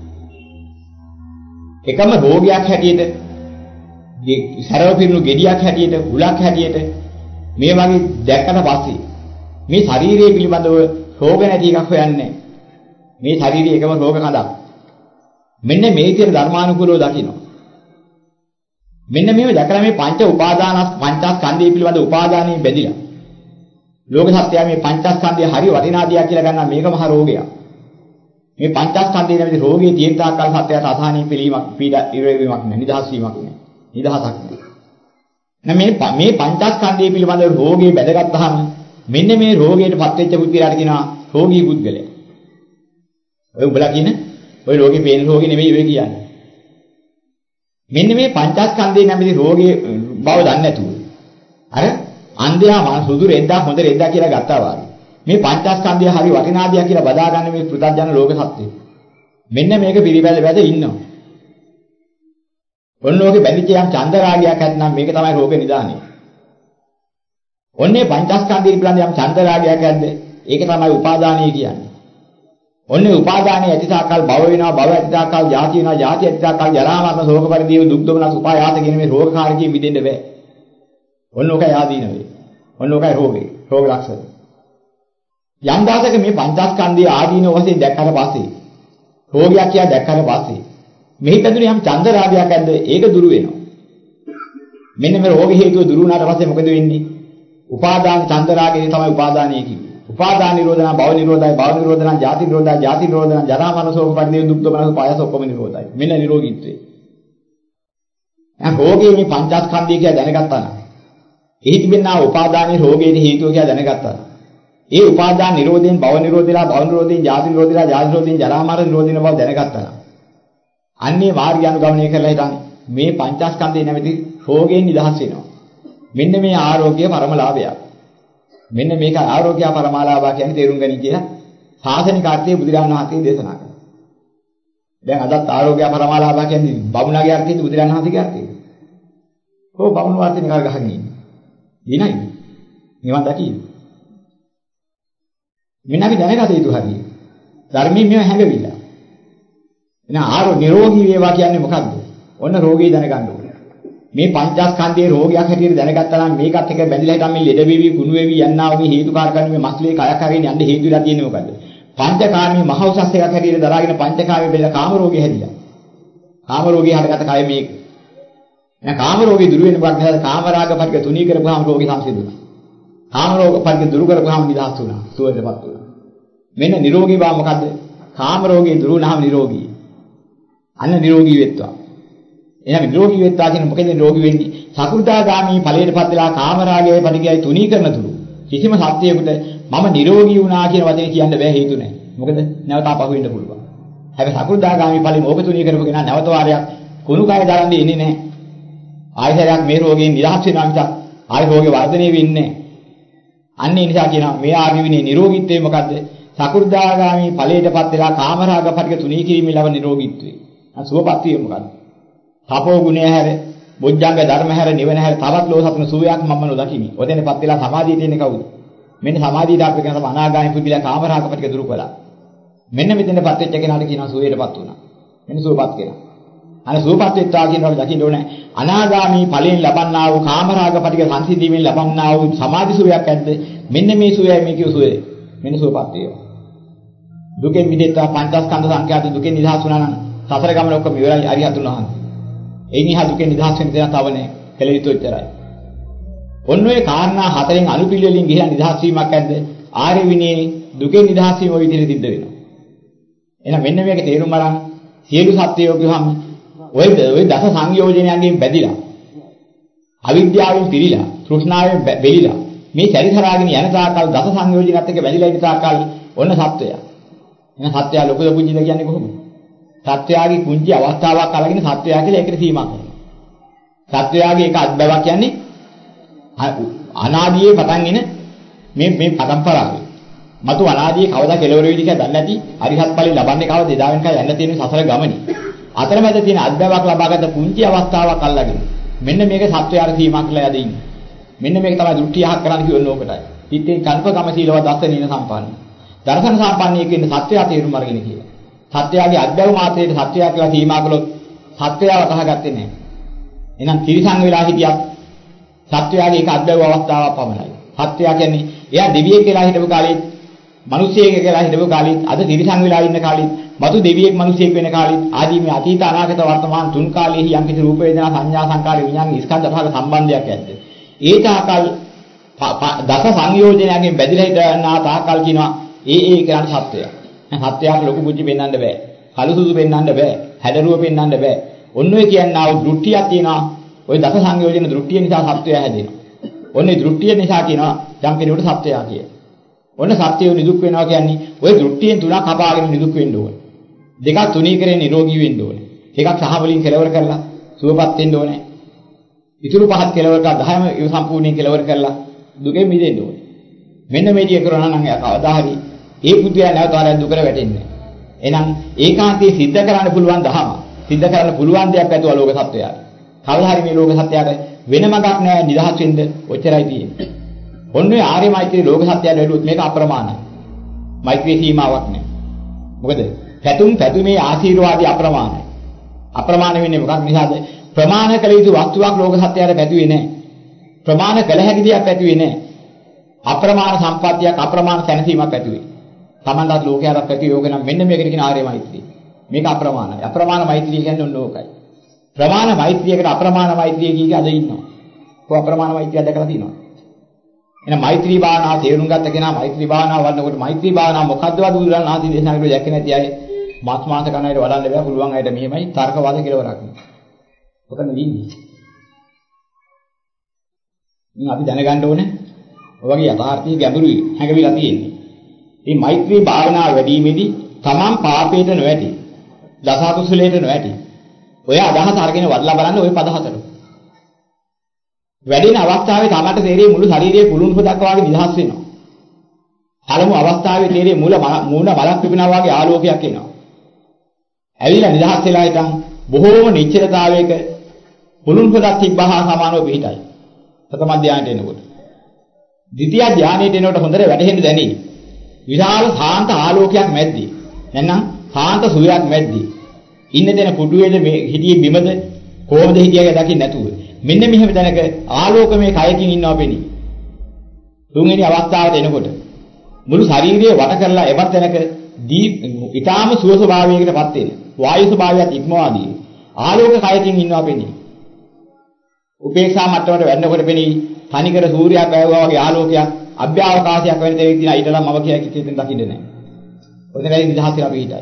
එකම රෝගයක් හැටියට සරව පිරුණු ගෙඩියක් හැටියට උලක් හැටියට මේ වගේ දැක්කට පස්සේ මේ ශරීරය පිළිබඳව රෝග නැති එකක් හොයන්නේ මේ ශරීරයේ එකම රෝග කඳක්. මෙන්න මේ විදිහට ධර්මානුකූලව දකින්න. මෙන්න මේව දැකලා මේ පංච උපාදානස් පංචස්කන්ධය පිළිබඳ උපාදානයේ බැඳිලා. ලෝක සත්‍යය මේ පංචස්කන්ධය හරි වටිනාදියා කියලා ගන්නවා මේක මහ රෝගයක්. මේ පංචස්කන්ධය නැමැති රෝගයේ තියෙන තාක්කල් සත්‍යයට අසහනී පිළීමක් පීඩා ඉරවීමක් නෑ නිදහස් වීමක් නෑ. නිදහසක් නෑ. මේ මේ පංචස්කන්ධය පිළිබඳ රෝගේ බැඳගත්තාම මෙන්න මේ රෝගයට පත් වෙච්ච පුද්ගලයාට කියනවා රෝගී පුද්ගලයා. ඔය උඹලා කියන ඔය රෝගේ පේන රෝගේ නෙමෙයි ඔය කියන්නේ. මෙන්න මේ පංචස්කන්ධය නැමැති රෝගේ බව දන්නේ නැතුව අර අන්ධයා මා සුදු රෙද්දා හොඳ රෙද්දා කියලා ගත්තා වගේ. මේ පංචස්කන්ධය හරි වටිනාදියා කියලා බදාගන්න මේ පෘථග්ජන ලෝක සත්‍යය. මෙන්න මේක පිළිබැල වැද ඉන්නවා. ඔන්නෝගේ බැඳිච්ච යම් චන්දරාගයක් ඇත්නම් මේක තමයි රෝගේ නිදානය. ඔන්නේ පංචස්කන්ධය පිළිබඳ යම් චන්දරාගයක් ඇද්ද ඒක තමයි උපාදානීය කියන්නේ. ඔන්නේ උපාදානයේ ඇතිසාකල් භව වෙනවා භව ඇතිසාකල් ජාති වෙනවා ජාති ඇතිසාකල් ජරා මරණ ශෝක පරිදේව දුක් දොමනස් උපායාස කියන මේ රෝගකාරකයෙන් මිදෙන්න බෑ. ඔන්න ඔකයි ආදීන වේ. ඔන්න ඔකයි රෝගේ. රෝග ලක්ෂණ. යම් දාසක මේ පංචස්කන්ධයේ ආදීන වශයෙන් දැක්කට පස්සේ රෝගයක් කියලා දැක්කට පස්සේ මෙහි පැදුනේ යම් චන්ද රාගයක් ඇද්ද ඒක දුරු වෙනවා. මෙන්න මේ රෝග හේතුව දුරු වුණාට පස්සේ මොකද වෙන්නේ? උපාදාන චන්ද රාගය තමයි උපාදානීය කියන්නේ. උපාදාන නිරෝධන භව නිරෝධයි භව නිරෝධන ජාති නිරෝධයි ජාති නිරෝධන ජරා මරණ ශෝක පරිදේව දුක් දොමනස් පායස ඔක්කොම නිරෝධයි. මෙන්න නිරෝගීත්වය. දැන් රෝගේ මේ පංචස්කන්ධය කියලා දැනගත්තා නම් එහි තිබෙනා උපාදානයේ රෝගයේ හේතුව කියලා දැනගත්තා නම් ඒ උපාදාන නිරෝධයෙන් භව නිරෝධයලා භව නිරෝධයෙන් ජාති නිරෝධයලා ජාති නිරෝධයෙන් ජරා මරණ නිරෝධින බව දැනගත්තා නම් අන්නේ මාර්ගය අනුගමනය කරලා හිටන් මේ පංචස්කන්ධය නැමැති රෝගයෙන් නිදහස් වෙනවා. මෙන්න මේ ආරෝග්‍ය පරම ලාභයක්. මෙන්න මේක ආරෝග්‍ය පරමාලාභා කියන්නේ තේරුම් ගනි කියලා සාසනික අර්ථයේ බුදුරජාණන් වහන්සේ දේශනා කළා. දැන් අදත් ආරෝග්‍ය පරමාලාභා කියන්නේ බමුණගේ අර්ථයේද බුදුරජාණන් වහන්සේගේ අර්ථයේද? කොහොම බමුණු අර්ථේ නිකල් ගහගෙන ඉන්නේ. ඊනයි. නිවන් දකින්න. මෙන්න අපි දැනගත යුතු හරිය. ධර්මයේ මේව හැඟවිලා. එහෙනම් ආරෝග්‍ය නිරෝගී වේවා කියන්නේ මොකද්ද? ඔන්න රෝගී දැනගන්න ඕනේ. මේ පංචස්කන්ධයේ රෝගයක් හැටියට දැනගත්තා නම් මේකත් එක්ක බැඳිලා හිටන් මේ ලෙඩ වෙවි කුණු වෙවි යන්නා වගේ හේතුකාරකම් මේ මස්ලේ කයක් හරින යන්න හේතු වෙලා තියෙන්නේ මොකද්ද? පංචකාමී මහ උසස් එකක් හැටියට දරාගෙන පංචකාමී බෙල්ල කාම රෝගේ හැදිලා. කාම රෝගේ හටගත්ත කය මේක. එහෙනම් කාම රෝගේ දුරු වෙන බක් නේද? කාම රාග පරික තුනී කරපුවාම රෝගේ සංසිඳුණා. කාම රෝග පරික දුරු කරපුවාම නිදහස් වුණා. සුවයටපත් වුණා. මෙන්න නිරෝගී බව මොකද්ද? කාම රෝගේ දුරු වුණාම නිරෝගී. අන්න නිරෝගී වෙත්වා. එහෙනම් නිරෝගී වෙත්වා කියන්නේ මොකද නිරෝගී වෙන්නේ? සකෘදාගාමී ඵලයටපත් වෙලා කාමරාගයේ පරිගයයි තුනී කරන තුරු කිසිම සත්‍යයකට මම නිරෝගී වුණා කියන වචනේ කියන්න බෑ හේතු නැහැ. මොකද නැවත ආපහු වෙන්න පුළුවන්. හැබැයි සකෘදාගාමී ඵලෙ මොක තුනී කරපු කෙනා නැවත වාරයක් කුණු කය දරන්නේ ඉන්නේ නැහැ. ආයතරයක් මේ රෝගයෙන් නිදහස් වෙනවා මිසක් ආය රෝගේ වර්ධනය වෙන්නේ නැහැ. අන්න ඒ නිසා කියනවා මේ ආර්ය විනී නිරෝගීත්වය මොකද්ද? සකෘදාගාමී ඵලයටපත් වෙලා කාමරාග පරිග තුනී කිරීමේ ලබන නිරෝගීත්වය. සුවපත් වීම මොකද්ද? තපෝ ගුණය හැර, බොජ්ජංග ධර්ම හැර, නිවන හැර තවත් ලෝසතුන සුවයක් මම නොදකිමි. ඔතෙන්පත් වෙලා සමාධිය තියෙන්නේ කවුද? මෙන්න සමාධියට අපි කියන අනාගාමී පුද්ගලයා කාමරාග පරිග දුරු කළා. මෙන්න මෙතෙන්පත් වෙච්ච කෙනාට කියනවා සුවයටපත් වුණා. මෙන්න සුවපත් කියලා. අනේ සුවපත් වෙච්චා කියනවා දකින්න ඕනේ. අනාගාමී ඵලයෙන් ලබන්නා වූ කාමරාග පරිග සංසිඳීමෙන් ලබන්නා වූ සමාධි සුවයක් ඇද්ද? මෙන්න මේ සුවයයි මේ කිය සුවය. මෙන්න සුවපත් වේවා. දුකෙන් මිදෙත්වා පංචස්කන්ධ සංඛ්‍යාත දුකෙන් නිදහස් වුණා නම් සතර ගමන ඔක්කොම ඉවරයි අරිහතුන් වහන්සේ. ඒ නිහා දුකෙන් නිදහස් වෙන දේ තව නෑ. කෙලෙවිතු උච්චරයි. ඔන්න ඔය කාරණා හතරෙන් අනුපිළිවෙලින් ගිහින් නිදහස් වීමක් ඇද්ද? ආර්ය විනයේ දුකෙන් නිදහස් වීම ඔය විදිහට සිද්ධ වෙනවා. එහෙනම් මෙන්න මේක තේරුම් අරන් සියලු සත්‍යයෝ කියවම ඔය ඔය දස සංයෝජනයන්ගෙන් බැඳිලා අවිද්‍යාවෙන් පිරීලා තෘෂ්ණාවෙන් බැලිලා මේ චරිතරාගෙන යන තාකල් දස සංයෝජනات එක්ක බැඳිලා ඉන්න තාකල් ඔන්න සත්‍යය. එහෙනම් සත්‍යය ලොකු පුංචිද කියන්නේ කොහොමද? සත්‍යයගේ කුංචි අවස්ථාවක් අරගෙන සත්‍යය කියලා ඒකට සීමා කරනවා. සත්‍යයගේ එක අත්බවක් කියන්නේ අනාදියේ පටන් එන මේ මේ පරම්පරාවේ. මතු අනාදියේ කවදා කෙලවර වෙයිද කියලා දන්නේ නැති අරිහත් ඵලෙ ලබන්නේ කවද එදා වෙනකන් යන්න තියෙන සසර ගමනේ. අතරමැද තියෙන අත්බවක් ලබාගත කුංචි අවස්ථාවක් අල්ලගෙන මෙන්න මේක සත්වයාට සීමා කරලා යද ඉන්නේ. මෙන්න මේක තමයි දෘෂ්ටි යහක් කරන්න කියවන්නේ ඕකටයි. පිටේ කල්පකම සීලව දස්සනීන සම්පන්න. දර්ශන සම්පන්නයේ කියන්නේ සත්වයා තේරුම් අරගෙන කියලා. සත්වයාගේ අද්දව මාත්‍රයේ සත්වයා කියලා සීමා කළොත් සත්වයා වතහාගත්තේ නැහැ. එහෙනම් තිරිසං වෙලා හිටියත් සත්වයාගේ ඒක අද්දව අවස්ථාවක් පමණයි. සත්වයා කියන්නේ එයා දෙවියෙක් කියලා හිටපු කාලෙත්, මිනිසෙක් කියලා හිටපු කාලෙත්, අද තිරිසං වෙලා ඉන්න කාලෙත්, මතු දෙවියෙක් මිනිසෙක් වෙන කාලෙත් ආදී මේ අතීත අනාගත වර්තමාන තුන් කාලෙහි යම් කිසි රූප වේදනා සංඥා සංකාර විඥාන ස්කන්ධ පහක සම්බන්ධයක් ඇද්ද? ඒ තාකල් දස සංයෝජනයන්ගෙන් බැඳිලා හිටනා තාකල් කියනවා ඒ ඒ කරන්නේ සත්‍යය. සත්‍යයට ලොකු බුද්ධි පෙන්වන්න බෑ. කලුසුසු පෙන්වන්න බෑ. හැඩරුව පෙන්වන්න බෑ. ඔන්න ඔය කියනවා දෘෂ්ටියක් තියෙනවා. ඔය දස සංයෝජන දෘෂ්ටිය නිසා සත්‍යය හැදෙනවා. ඔන්නේ දෘෂ්ටිය නිසා කියනවා යම් කෙනෙකුට සත්‍යය කිය. ඔන්න සත්‍යය නිදුක් වෙනවා කියන්නේ ඔය දෘෂ්ටියෙන් තුනක් කපාගෙන නිදුක් වෙන්න ඕනේ. දෙකක් තුනී කරේ නිරෝගී වෙන්න ඕනේ. එකක් සහ වලින් කෙලවර කරලා සුවපත් වෙන්න ඕනේ. ඉතුරු පහත් කෙලවර කරලා දහයම සම්පූර්ණයෙන් කෙලවර කරලා දුකෙන් මිදෙන්න ඕනේ. මෙන්න මේ විදිය කරනවා නම් කවදා හරි ඒ පුදුයා නැවතාරය දුකට වැටෙන්නේ. එහෙනම් ඒකාන්තයේ සිද්ධ කරන්න පුළුවන් දහම. සිද්ධ කරන්න පුළුවන් දෙයක් ඇතුව ලෝක සත්‍යයට. කවදා හරි මේ ලෝක සත්‍යයට වෙන මගක් නැහැ නිදහස් වෙන්න ඔච්චරයි තියෙන්නේ. ඔන්නේ ආර්ය මෛත්‍රී ලෝක සත්‍යයට වැඩුවොත් මේක අප්‍රමාණයි. මෛත්‍රී සීමාවක් නැහැ. මොකද පැතුම් පැතුමේ ආශිර්වාදී අප්‍රමාණයි. අප්‍රමාණ වෙන්නේ මොකක් නිසාද? ප්‍රමාණ කළ යුතු වස්තුවක් ලෝක සත්‍යයට පැතුවේ නැහැ. ප්‍රමාණ කළ හැකි දෙයක් පැතුවේ නැහැ. අප්‍රමාණ සම්පත්තියක් අප්‍රමාණ සැනසීමක් පැතුවේ. තමන්ට ලෝකයට පැතුවේ ඕක නම් මෙන්න මේකට කියන ආර්ය මෛත්‍රී. මේක අප්‍රමාණයි. අප්‍රමාණ මෛත්‍රිය කියන්නේ ඔන්න ඕකයි. ප්‍රමාණ මෛත්‍රියකට අප්‍රමාණ මෛත්‍රිය කීක අද ඉන්නවා. කොහොම අප්‍රමාණ මෛත්‍රිය දැකලා තියෙනවද? එහෙනම් මෛත්‍රී භාවනාව තේරුම් ගත්ත කෙනා මෛත්‍රී භාවනාව වඩනකොට මෛත්‍රී භාවනාව මොකද්ද වද බුදුරන් ආදී දේශනා කරලා දැක්කේ නැති අය මාස් මාස කරන අයට වඩන්න බෑ පුළුවන් අයට මෙහෙමයි තර්කවාද කෙලවරක් නේ. ඔතන ඉන්නේ. ඉතින් අපි දැනගන්න ඕනේ ඔය වගේ යථාර්ථයේ ගැඹුරුයි හැඟවිලා තියෙන්නේ. මේ මෛත්‍රී භාවනාව වැඩිීමේදී තමන් පාපයට නොවැටි, දස අකුසලයට නොවැටි. ඔය අදහස අරගෙන වඩලා බලන්න ওই පද හතර. වැඩින අවස්ථාවේ තමන්ට තේරෙන්නේ මුළු ශරීරයේ කුළුණු පොදක් වගේ නිදහස් වෙනවා. පළමු අවස්ථාවේ තේරෙන්නේ මුල මූණ බලක් පිපෙනවා වගේ ආලෝකයක් එනවා. ඇවිල්ලා නිදහස් වෙලා ඉතින් බොහෝම නිශ්චලතාවයක කුළුණු පොදක් තිබ්බහා සමානව පිහිටයි. ප්‍රථම ධානයට එනකොට. ද්විතිය ධානයට එනකොට හොඳට වැටහෙන්න දැනේ. විශාල සාන්ත ආලෝකයක් මැද්දේ. නැත්නම් සාන්ත සුවයක් මැද්දේ. ඉන්න දෙන පුඩුවේද මේ හිටියේ බිමද කොහොමද හිටියගේ දකින්න නැතුව. මෙන්න මෙහෙම දැනක ආලෝකමය කයකින් ඉන්නවා වෙන්නේ. තුන්වෙනි අවස්ථාවට එනකොට මුළු ශරීරය වට කරලා එවත් දැනක දී ඊටාම සුව ස්වභාවයකටපත් වෙන. වායු ස්වභාවයත් ඉක්මවාදී. ආලෝක කයකින් ඉන්නවා වෙන්නේ. උපේක්ෂා මට්ටමට වැන්නකොට වෙන්නේ තනිකර සූර්යයා පැවුවා වගේ ආලෝකයක් අභ්‍යවකාශයක් වෙන දෙයක් දිනා ඊටලා මම කියලා කිසිතෙන් දකින්නේ නැහැ. ඔතනයි නිදහස් වෙලා පිටයි.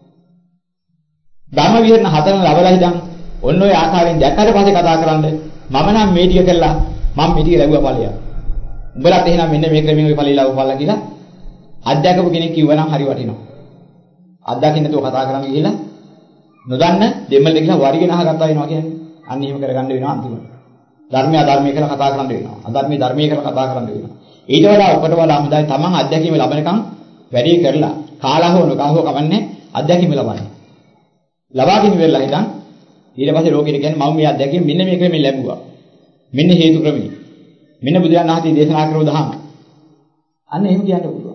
ධර්ම විහරණ හතරන ලැබලා ඉඳන් ඔන්න ඔය ආකාරයෙන් දැක්කට පස්සේ කතා කරන්න මම නම් මේ ටික කළා මම මේ ටික ලැබුවා ඵලයක්. උඹලත් එහෙනම් මෙන්න මේ ක්‍රමයෙන් ඔය ඵලෙ ලැබුවා කියලා අධ්‍යාපක කෙනෙක් කිව්වනම් හරි වටිනවා. අත්දකින්න තෝ කතා කරන්න ගිහිල්ලා නොදන්න දෙමළ කියලා වරිගෙන අහගත්තා වෙනවා කියන්නේ. අන්න එහෙම කරගන්න වෙනවා අන්තිමට. ධර්මය අධර්මය කියලා කතා කරන්න වෙනවා. අධර්මයේ ධර්මයේ කියලා කතා කරන්න වෙනවා. ඊට වඩා ඔකට වඩා හොඳයි තමන් අධ්‍යක්ීම ලැබෙනකන් වැඩි කරලා කාලා හෝ නොකා හෝ කවන්නේ අධ්‍යක්ීම ලබන්නේ. ලබාගෙන ඉවරලා ඉතින් ඊට පස්සේ ලෝකෙට කියන්නේ මම මේ අධ්‍යක්ීම මෙන්න මේ ක්‍රමයෙන් ලැබුවා. මෙන්න හේතු ක්‍රමී. මෙන්න බුදුන් වහන්සේ දේශනා කරපු දහම. අන්න එහෙම කියන්න පුළුවන්.